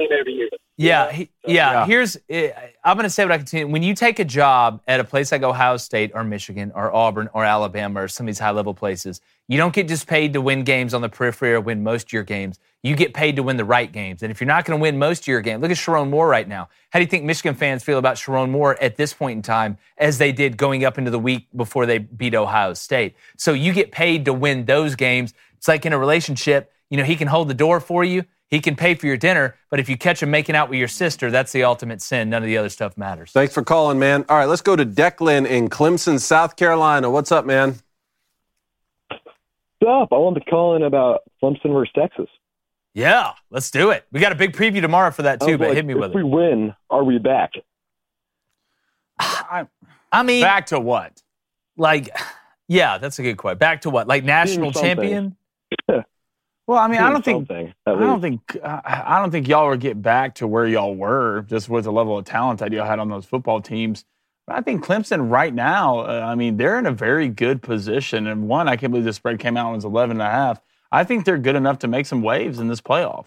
Here's I'm going to say what I continue. When you take a job at a place like Ohio State or Michigan or Auburn or Alabama or some of these high-level places, you don't get just paid to win games on the periphery or win most of your games. You get paid to win the right games. And if you're not going to win most of your games, look at Sharon Moore right now. How do you think Michigan fans feel about Sharon Moore at this point in time as they did going up into the week before they beat Ohio State? So you get paid to win those games. It's like in a relationship, he can hold the door for you. He can pay for your dinner, but if you catch him making out with your sister, that's the ultimate sin. None of the other stuff matters. Thanks for calling, man. All right, let's go to Declan in Clemson, South Carolina. What's up, man? What's up? I wanted to call in about Clemson versus Texas. Yeah, let's do it. We got a big preview tomorrow for that, too, but hit me with it. If we win, are we back? Back to what? That's a good question. Back to what? Like national champion? Well, I don't think y'all will get back to where y'all were just with the level of talent that y'all had on those football teams. But I think Clemson right now, they're in a very good position. And one, I can't believe the spread came out and was 11.5. I think they're good enough to make some waves in this playoff.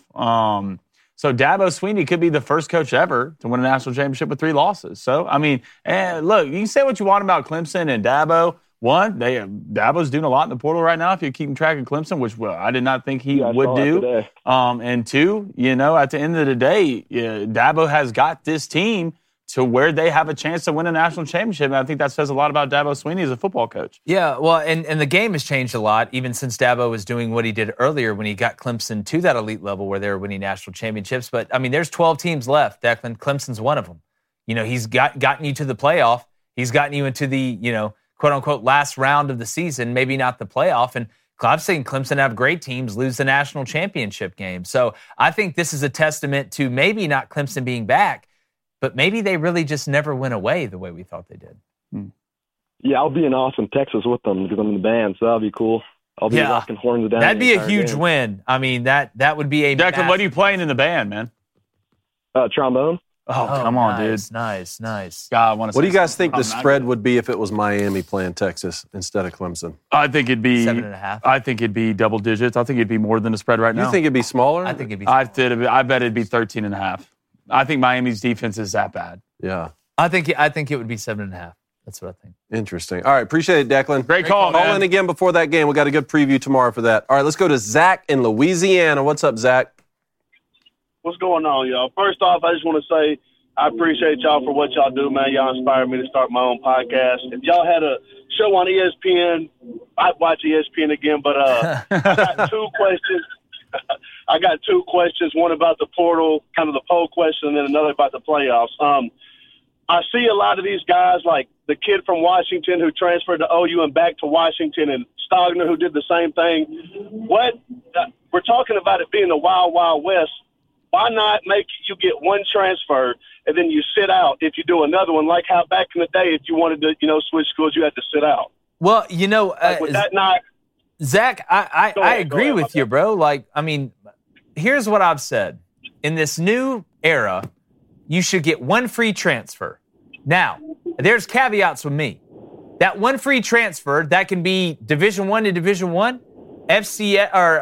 So Dabo Swinney could be the first coach ever to win a national championship with 3 losses. So, look, you can say what you want about Clemson and Dabo. One, Dabo's doing a lot in the portal right now if you're keeping track of Clemson, which I did not think he would do. And two, at the end of the day, Dabo has got this team to where they have a chance to win a national championship. And I think that says a lot about Dabo Swinney as a football coach. Yeah, well, and the game has changed a lot, even since Dabo was doing what he did earlier when he got Clemson to that elite level where they were winning national championships. But, there's 12 teams left. Declan, Clemson's one of them. He's gotten you to the playoff. He's gotten you into the, quote-unquote, last round of the season, maybe not the playoff. And I've seen Clemson have great teams lose the national championship game. So I think this is a testament to maybe not Clemson being back, but maybe they really just never went away the way we thought they did. Yeah, I'll be in Austin, Texas with them because I'm in the band, so that'll be cool. I'll be rocking horns down. That'd be a huge win. That would be a Declan, what are you playing in the band, man? Trombone. Oh, come on, dude. Nice. God, what do you guys think the spread would be if it was Miami playing Texas instead of Clemson? I think it'd be 7.5. I think it'd be double digits. I think it'd be more than the spread right now. You think it'd be smaller? I think it'd be smaller. I bet it'd be 13.5. I think Miami's defense is that bad. Yeah. I think it would be 7.5. That's what I think. Interesting. All right, appreciate it, Declan. Great call, man. Call in again before that game. We got a good preview tomorrow for that. All right, let's go to Zach in Louisiana. What's up, Zach? What's going on, y'all? First off, I just want to say I appreciate y'all for what y'all do, man. Y'all inspired me to start my own podcast. If y'all had a show on ESPN, I'd watch ESPN again. But I got 2 questions. I got 2 questions, one about the portal, kind of the poll question, and then another about the playoffs. I see a lot of these guys, like the kid from Washington who transferred to OU and back to Washington, and Stogner who did the same thing. We're talking about it being the Wild Wild West. Why not make you get one transfer and then you sit out if you do another one, like how back in the day if you wanted to, switch schools, you had to sit out? Well, would that not? Zach, I agree with you, bro. Here's what I've said. In this new era, you should get one free transfer. Now, there's caveats with me. That one free transfer, that can be Division I to Division I, FCS or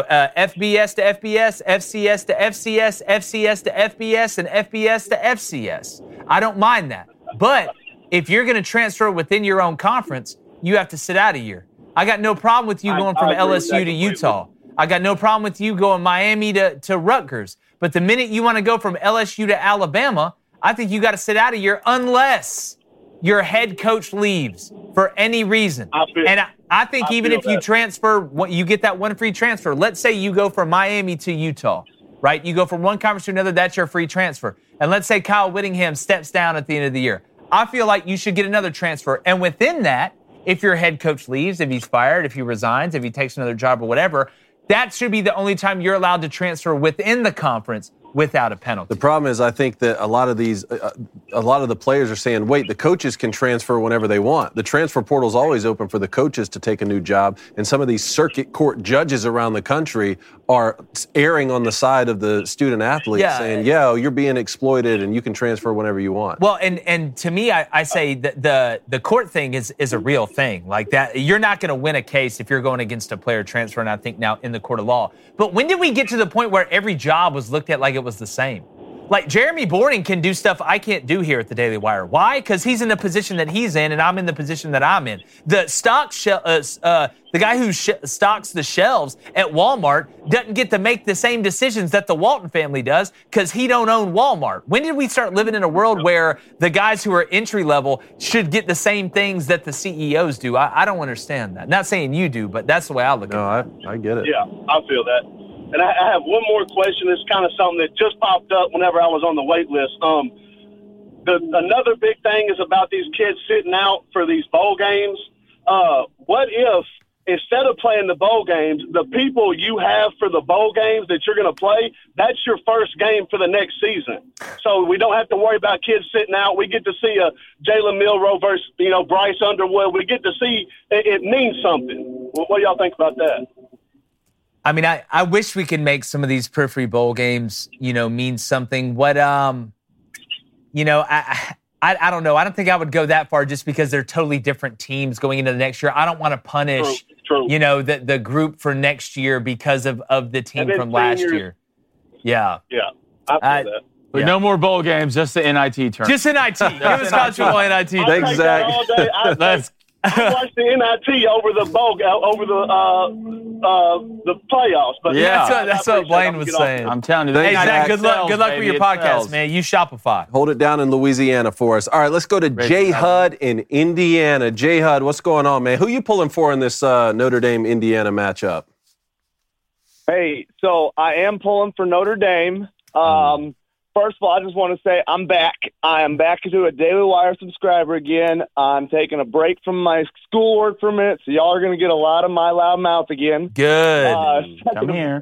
FBS to FBS, FCS to FCS, FCS to FBS, and FBS to FCS. I don't mind that. But if you're going to transfer within your own conference, you have to sit out a year. I got no problem with you going from LSU to Utah. I got no problem with you going Miami to Rutgers. But the minute you want to go from LSU to Alabama, I think you got to sit out a year unless your head coach leaves for any reason. I think even if you transfer, you get that one free transfer. Let's say you go from Miami to Utah, right? You go from one conference to another, that's your free transfer. And let's say Kyle Whittingham steps down at the end of the year. I feel like you should get another transfer. And within that, if your head coach leaves, if he's fired, if he resigns, if he takes another job or whatever, that should be the only time you're allowed to transfer within the conference without a penalty. The problem is I think that a lot of the players are saying, wait, the coaches can transfer whenever they want. The transfer portal is always open for the coaches to take a new job, and some of these circuit court judges around the country are erring on the side of the student athlete, saying, you're being exploited and you can transfer whenever you want. Well, and to me, I say that the court thing is a real thing. Like that, you're not going to win a case if you're going against a player transfer, and I think now in the court of law. But when did we get to the point where every job was looked at like it was the same? Like Jeremy Boring can do stuff I can't do here at the Daily Wire. Why? Because he's in the position that he's in, and I'm in the position that I'm in. The guy who stocks the shelves at Walmart doesn't get to make the same decisions that the Walton family does because he don't own Walmart. When did we start living in a world where the guys who are entry level should get the same things that the CEOs do? I don't understand that. Not saying you do, but that's the way I look at it. I get it. Yeah, I feel that. And I have one more question. It's kind of something that just popped up whenever I was on the wait list. Another big thing is about these kids sitting out for these bowl games. What if, instead of playing the bowl games, the people you have for the bowl games that you're going to play, that's your first game for the next season. So we don't have to worry about kids sitting out. We get to see a Jalen Milroe versus, Bryce Underwood. We get to see it means something. What do y'all think about that? I mean, I wish we could make some of these periphery bowl games, mean something. What, I don't know. I don't think I would go that far just because they're totally different teams going into the next year. I don't want to punish, the group for next year because of the team from last year. Yeah. Yeah, I feel that. But no more bowl games, just the NIT tournament. Just NIT. Give us college football NIT. Exactly. I watched the NIT over the playoffs. But that's what Blaine was saying. I'm telling you. Hey, Zach, good luck with your podcast, man. You Shopify. Hold it down in Louisiana for us. All right, let's go to Jay Hud in Indiana. Jay Hud, what's going on, man? Who you pulling for in this Notre Dame-Indiana matchup? Hey, so I am pulling for Notre Dame. First of all, I just want to say I'm back. I am back to a Daily Wire subscriber again. I'm taking a break from my schoolwork for a minute, so y'all are going to get a lot of my loud mouth again. Good. Come here.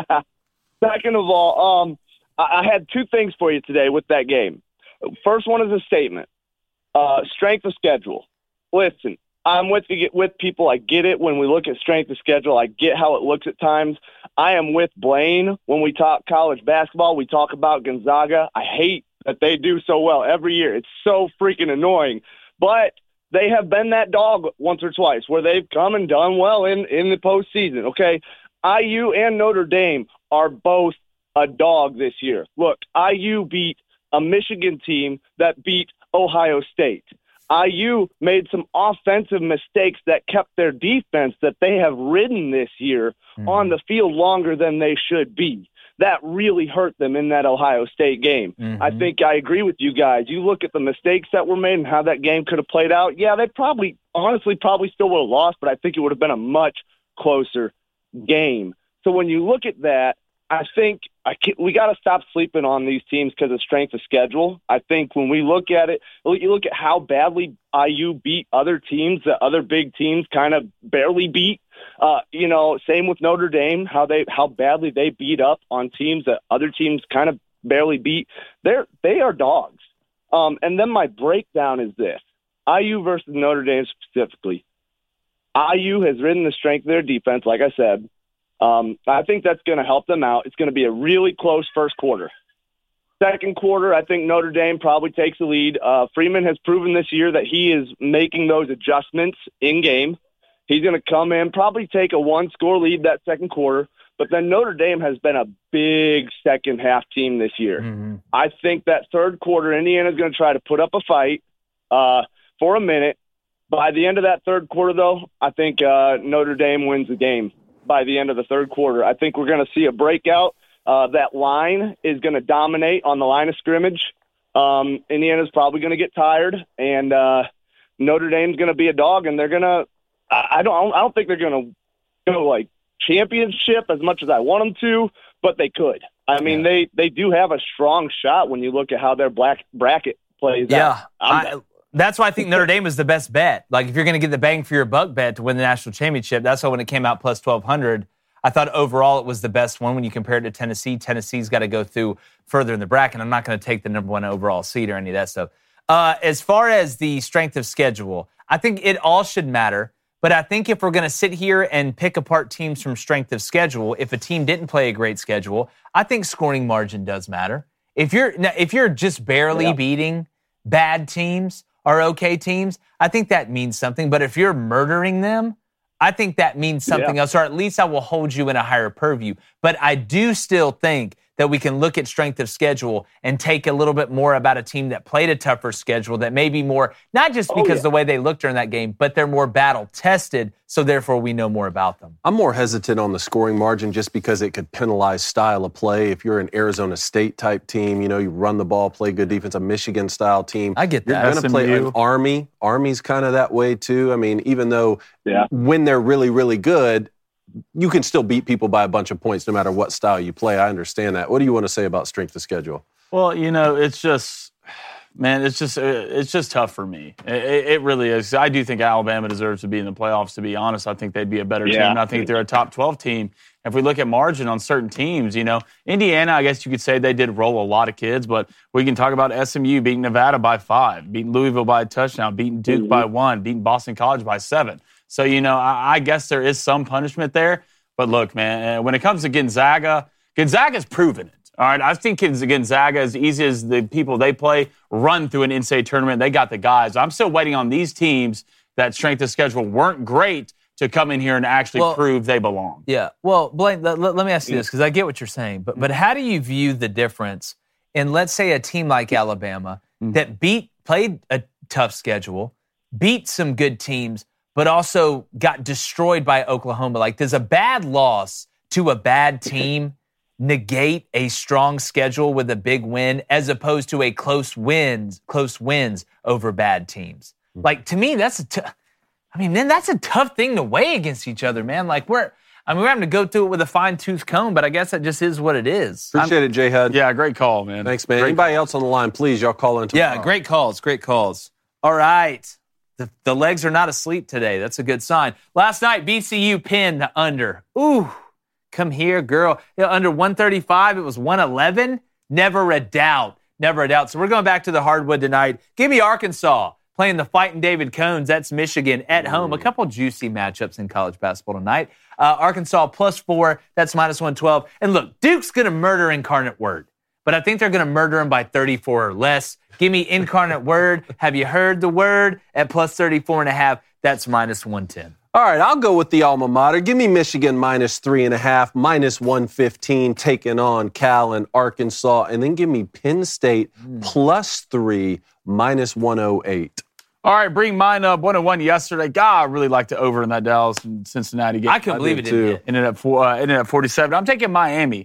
Second of all, I had two things for you today with that game. First one is a statement. Strength of schedule. Listen, I'm with people. I get it when we look at strength of schedule. I get how it looks at times. I am with Blaine when we talk college basketball. We talk about Gonzaga. I hate that they do so well every year. It's so freaking annoying. But they have been that dog once or twice where they've come and done well in the postseason. Okay, IU and Notre Dame are both a dog this year. Look, IU beat a Michigan team that beat Ohio State. IU made some offensive mistakes that kept their defense that they have ridden this year on the field longer than they should be. That really hurt them in that Ohio State game. I think I agree with you guys. You look at the mistakes that were made and how that game could have played out. Yeah, they probably still would have lost, but I think it would have been a much closer game. So when you look at that, I think we got to stop sleeping on these teams because of strength of schedule. I think when we look at it, you look at how badly IU beat other teams that other big teams kind of barely beat. Same with Notre Dame, how badly they beat up on teams that other teams kind of barely beat. They are dogs. And then my breakdown is this: IU versus Notre Dame specifically. IU has ridden the strength of their defense, like I said. I think that's going to help them out. It's going to be a really close first quarter. Second quarter, I think Notre Dame probably takes the lead. Freeman has proven this year that he is making those adjustments in game. He's going to come in, probably take a one-score lead that second quarter. But then Notre Dame has been a big second-half team this year. I think that third quarter, Indiana's going to try to put up a fight for a minute. By the end of that third quarter, though, I think Notre Dame wins the game by the end of the third quarter. I think we're going to see a breakout. That line is going to dominate on the line of scrimmage. Indiana's probably going to get tired, and Notre Dame's going to be a dog, and they're going to – I don't think they're going to go, like, championship as much as I want them to, but they could. I mean, they do have a strong shot when you look at how their bracket plays out. That's why I think Notre Dame is the best bet. Like, if you're going to get the bang for your buck bet to win the national championship, that's why when it came out plus 1,200, I thought overall it was the best one when you compare it to Tennessee. Tennessee's got to go through further in the bracket. I'm not going to take the number one overall seed or any of that stuff. As far as the strength of schedule, I think it all should matter. But I think if we're going to sit here and pick apart teams from strength of schedule, if a team didn't play a great schedule, I think scoring margin does matter. If you're just barely beating bad teams or okay teams, I think that means something. But if you're murdering them, I think that means something else, or at least I will hold you in a higher purview. But I do still think that we can look at strength of schedule and take a little bit more about a team that played a tougher schedule, that may be more, not just because the way they looked during that game, but they're more battle-tested, so therefore we know more about them. I'm more hesitant on the scoring margin just because it could penalize style of play. If you're an Arizona State-type team, you run the ball, play good defense, a Michigan-style team. I get that. You're going to play an Army. Army's kind of that way, too. I mean, even though when they're really, really good, you can still beat people by a bunch of points no matter what style you play. I understand that. What do you want to say about strength of schedule? Well, it's just tough for me. It really is. I do think Alabama deserves to be in the playoffs, to be honest. I think they'd be a better team. And I think they're a top 12 team. If we look at margin on certain teams, Indiana, I guess you could say they did roll a lot of kids, but we can talk about SMU beating Nevada by 5, beating Louisville by a touchdown, beating Duke by 1, beating Boston College by 7. So, I guess there is some punishment there. But look, man, when it comes to Gonzaga, Gonzaga's proven it. All right, I think Gonzaga, as easy as the people they play, run through an NCAA tournament. They got the guys. I'm still waiting on these teams that strength of schedule weren't great to come in here and actually prove they belong. Yeah. Well, Blaine, let me ask you this, because I get what you're saying. But how do you view the difference in, let's say, a team like Alabama that played a tough schedule, beat some good teams, but also got destroyed by Oklahoma? Like, does a bad loss to a bad team negate a strong schedule with a big win as opposed to a close wins over bad teams? Like, to me, that's a tough thing to weigh against each other, man. Like, we're having to go through it with a fine-tooth comb, but I guess that just is what it is. Appreciate it, J-Hud. Yeah, great call, man. Thanks, man. Anybody else on the line, please, y'all call in tomorrow. Yeah, great calls. All right. The legs are not asleep today. That's a good sign. Last night, BCU pinned the under. Ooh, come here, girl. Under 135, it was 111. Never a doubt. So we're going back to the hardwood tonight. Give me Arkansas playing the Fighting David Cones. That's Michigan at home. A couple juicy matchups in college basketball tonight. Arkansas +4. That's -112. And look, Duke's going to murder Incarnate Word. But I think they're going to murder him by 34 or less. Give me Incarnate Word. Have you heard the word? At +34.5. That's -110. All right, I'll go with the alma mater. Give me Michigan -3.5, -115, taking on Cal and Arkansas. And then give me Penn State +3, -108. All right, bring mine up. 101 yesterday. God, I really liked the over in that Dallas and Cincinnati game. I couldn't believe it didn't hit. Ended up 47. I'm taking Miami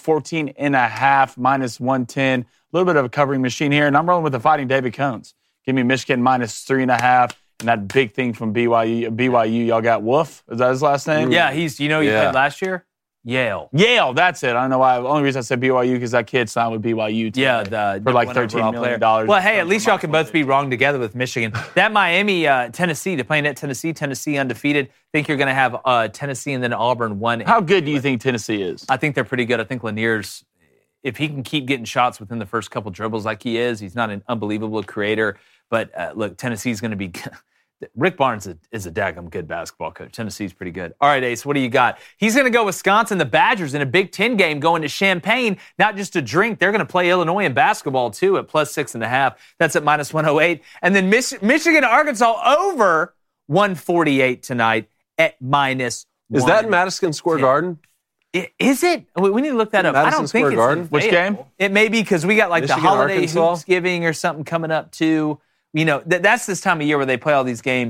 +14.5, -110. A little bit of a covering machine here, and I'm rolling with the Fighting David Cones. Give me Michigan -3.5, and that big thing from BYU, y'all got Wolf. Is that his last name? Yeah, he played last year? Yale, that's it. I don't know why. The only reason I said BYU because that kid signed with BYU today. Yeah, for like $13 million. Well, hey, at least y'all can both be wrong together with Michigan. That Miami, Tennessee, they're playing at Tennessee undefeated. Think you're going to have Tennessee and then Auburn 1. How good do you think Tennessee is? I think they're pretty good. I think Lanier's, if he can keep getting shots within the first couple dribbles like he is, he's not an unbelievable creator. But look, Tennessee's going to be. Rick Barnes is a daggum good basketball coach. Tennessee's pretty good. All right, Ace, what do you got? He's going to go Wisconsin, the Badgers, in a Big Ten game going to Champaign, not just to drink. They're going to play Illinois in basketball, too, at +6.5. That's at -108. And then Michigan, Arkansas over 148 tonight at -1. Is that in Madison Square Garden? Is it? We need to look that up. Madison I don't Square think Garden? it's Which game? It may be because we got like Michigan, the holiday Arkansas? Hoopsgiving or something coming up, too. That's this time of year where they play all these games.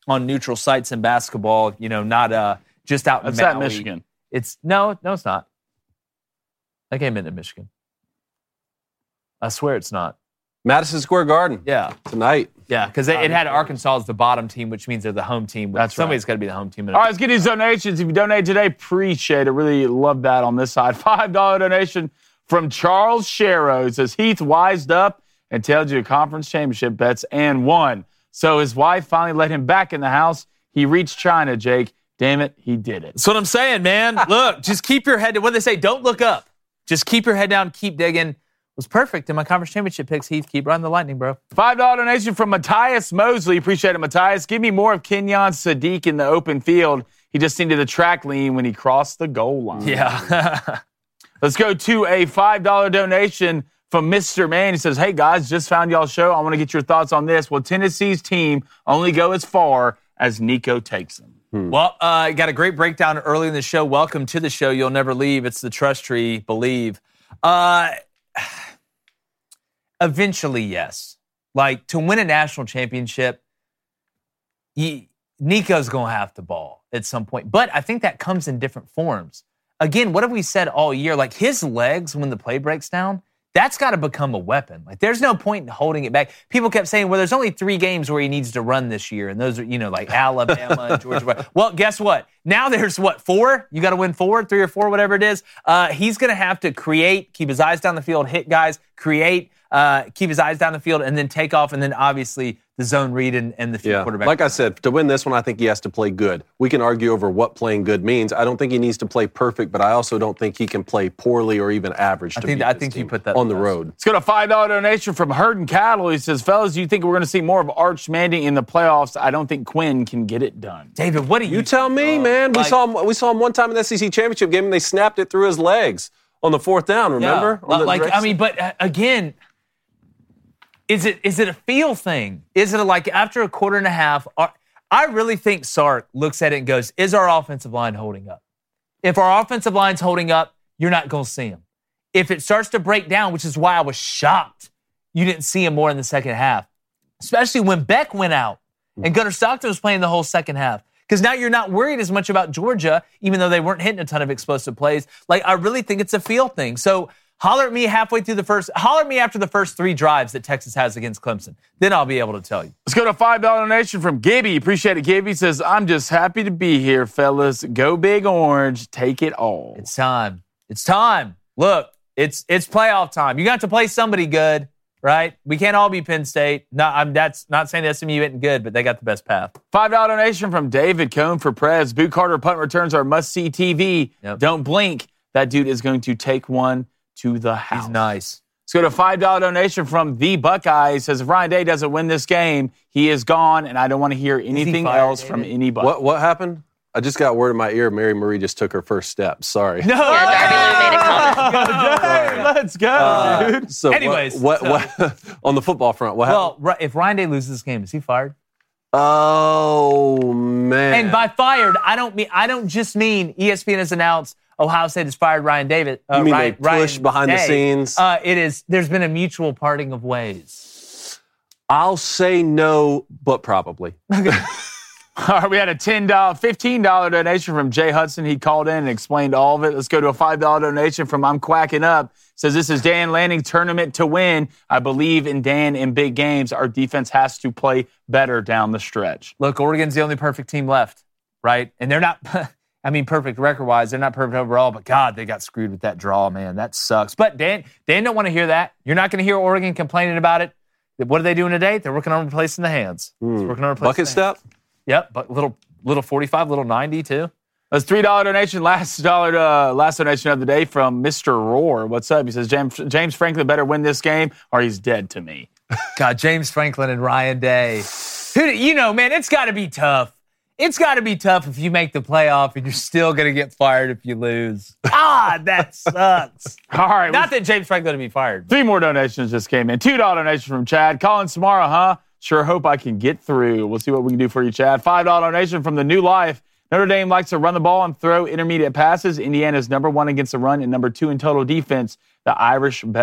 on neutral sites in basketball. Not just out in That's Maui. at Michigan. It's no, it's not. That game isn't in Michigan. I swear it's not. Madison Square Garden. Yeah. Tonight. Yeah, because it had Arkansas as the bottom team, which means they're the home team. That's Somebody's got to be the home team. All right, let's get these donations. If you donate today, appreciate it. Really love that on this side. $5 donation from Charles Sharrow. It says, Heath wised up and tailed you a conference championship bets and won. So his wife finally let him back in the house. He reached China, Jake. Damn it, he did it. That's what I'm saying, man. Look, just keep your head down. What do they say? Don't look up. Just keep your head down, keep digging. Was perfect in my conference championship picks, Heath. Keep riding the lightning, bro. $5 donation from Matthias Mosley. Appreciate it, Matthias. Give me more of Kenyon Sadiq in the open field. He just needed the track lean when he crossed the goal line. Yeah. Let's go to a $5 donation from Mr. Man. He says, hey, guys, just found y'all's show. I want to get your thoughts on this. Will Tennessee's team only go as far as Nico takes them? Well, got a great breakdown early in the show. Welcome to the show. You'll never leave. It's the Trust Tree. Believe. Eventually, yes. Like, to win a national championship, Nico's going to have to ball at some point. But I think that comes in different forms. Again, what have we said all year? Like, his legs, when the play breaks down, that's got to become a weapon. Like, there's no point in holding it back. People kept saying, well, there's only 3 games where he needs to run this year. And those are, like Alabama and Georgia. Well, guess what? Now there's, 4? You got to win 4, 3 or 4, whatever it is. He's going to have to create, keep his eyes down the field, hit guys, create, keep his eyes down the field, and then take off. And then, obviously, the zone read and the field quarterback. Like I said, to win this one, I think he has to play good. We can argue over what playing good means. I don't think he needs to play perfect, but I also don't think he can play poorly or even average. I think you put that on the road. Let's go to a $5 donation from Herdin Cattle. He says, fellas, do you think we're going to see more of Arch Manning in the playoffs? I don't think Quinn can get it done. David, what do you tell me, man? We saw him one time in the SEC championship game, and they snapped it through his legs on the 4th down. Remember? Yeah. Again. Is it a feel thing? Is it after a quarter and a half? I really think Sark looks at it and goes, is our offensive line holding up? If our offensive line's holding up, you're not going to see him. If it starts to break down, which is why I was shocked you didn't see him more in the second half, especially when Beck went out and Gunnar Stockton was playing the whole second half. Because now you're not worried as much about Georgia, even though they weren't hitting a ton of explosive plays. I really think it's a feel thing. So holler at me after the first 3 drives that Texas has against Clemson. Then I'll be able to tell you. Let's go to a $5 donation from Gibby. Appreciate it, Gibby. He says, I'm just happy to be here, fellas. Go Big Orange. Take it all. It's time. Look, it's playoff time. You got to play somebody good, right? We can't all be Penn State. That's not saying SMU isn't good, but they got the best path. $5 donation from David Cohn for Prez. Boot Carter punt returns are must-see TV. Yep. Don't blink. That dude is going to take one to the house. He's nice. Let's go to a $5 donation from The Buckeye. He says, if Ryan Day doesn't win this game, he is gone, and I don't want to hear anything else from anybody. What happened? I just got word in my ear Mary Marie just took her first step. Sorry. No! Let's go, dude. So anyways. What on the football front, what happened? Well, if Ryan Day loses this game, is he fired? Oh, man. And by fired, I don't just mean ESPN has announced Ohio State has fired Ryan David. You mean they push behind the scenes? There's been a mutual parting of ways. I'll say no, but probably. All right, we had a $15 donation from Jay Hudson. He called in and explained all of it. Let's go to a $5 donation from I'm Quacking Up. Says, this is Dan Lanning, tournament to win. I believe in Dan in big games. Our defense has to play better down the stretch. Look, Oregon's the only perfect team left, right? And they're not, perfect record-wise. They're not perfect overall, but God, they got screwed with that draw, man. That sucks. But Dan don't want to hear that. You're not going to hear Oregon complaining about it. What are they doing today? They're working on replacing the hands. Bucket step? Yep, but little 45, little 90 too. That's $3 donation. Last donation of the day from Mr. Roar. What's up? He says, James Franklin better win this game or he's dead to me. God, James Franklin and Ryan Day. Man, it's got to be tough. It's got to be tough if you make the playoff and you're still going to get fired if you lose. That sucks. All right. Not that James Franklin would be fired. 3 more donations just came in. $2 donation from Chad. Colin Samara, huh? Sure hope I can get through. We'll see what we can do for you, Chad. $5 donation from the New Life. Notre Dame likes to run the ball and throw intermediate passes. Indiana's number 1 against the run and number 2 in total defense. The Irish better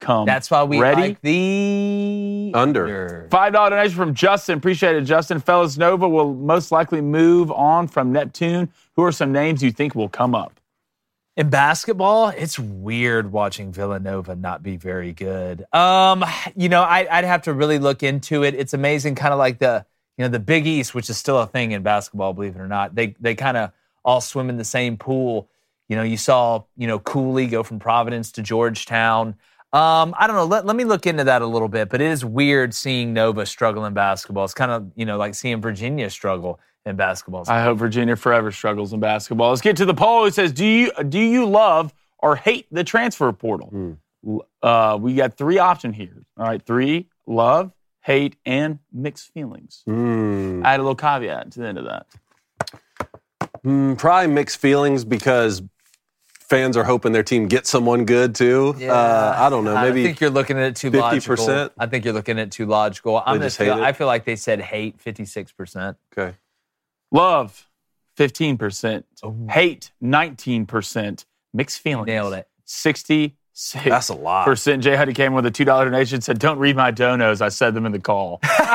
come. That's why we ready? like the under. $5 donation from Justin. Appreciate it, Justin. Fellas, Nova will most likely move on from Neptune. Who are some names you think will come up? In basketball, it's weird watching Villanova not be very good. I'd have to really look into it. It's amazing, kind of like the Big East, which is still a thing in basketball, believe it or not. They kind of all swim in the same pool. You saw, Cooley go from Providence to Georgetown. I don't know. Let me look into that a little bit. But it is weird seeing Nova struggle in basketball. It's kind of, like seeing Virginia struggle in basketball. I hope Virginia forever struggles in basketball. Let's get to the poll. It says, do you love or hate the transfer portal? We got 3 options here. All right, 3, love, hate, and mixed feelings. I had a little caveat to the end of that. Probably mixed feelings because fans are hoping their team gets someone good too. Yeah. I don't know. Maybe I think you're looking at it too 50%. logical. I think you're looking at it too logical. I feel like they said hate 56%. Okay. Love 15%. Hate 19%. Mixed feelings. Nailed it. 66%. That's a lot. Jay Huddy came with a $2 donation, said, don't read my donos. I said them in the call.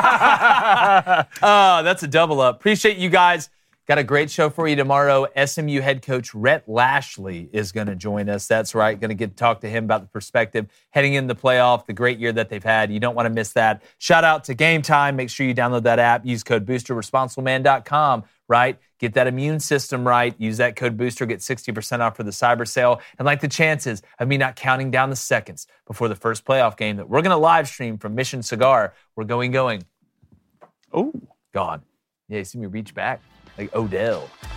That's a double up. Appreciate you guys. Got a great show for you tomorrow. SMU head coach Rhett Lashley is going to join us. That's right. Going to get to talk to him about the perspective heading into the playoff, the great year that they've had. You don't want to miss that. Shout out to Game Time. Make sure you download that app. Use code BOOSTER, responsibleman.com, right? Get that immune system right. Use that code BOOSTER. Get 60% off for the cyber sale. And like the chances of me not counting down the seconds before the first playoff game that we're going to live stream from Mission Cigar, we're going. Oh, God. Yeah, you see me reach back. Like Odell.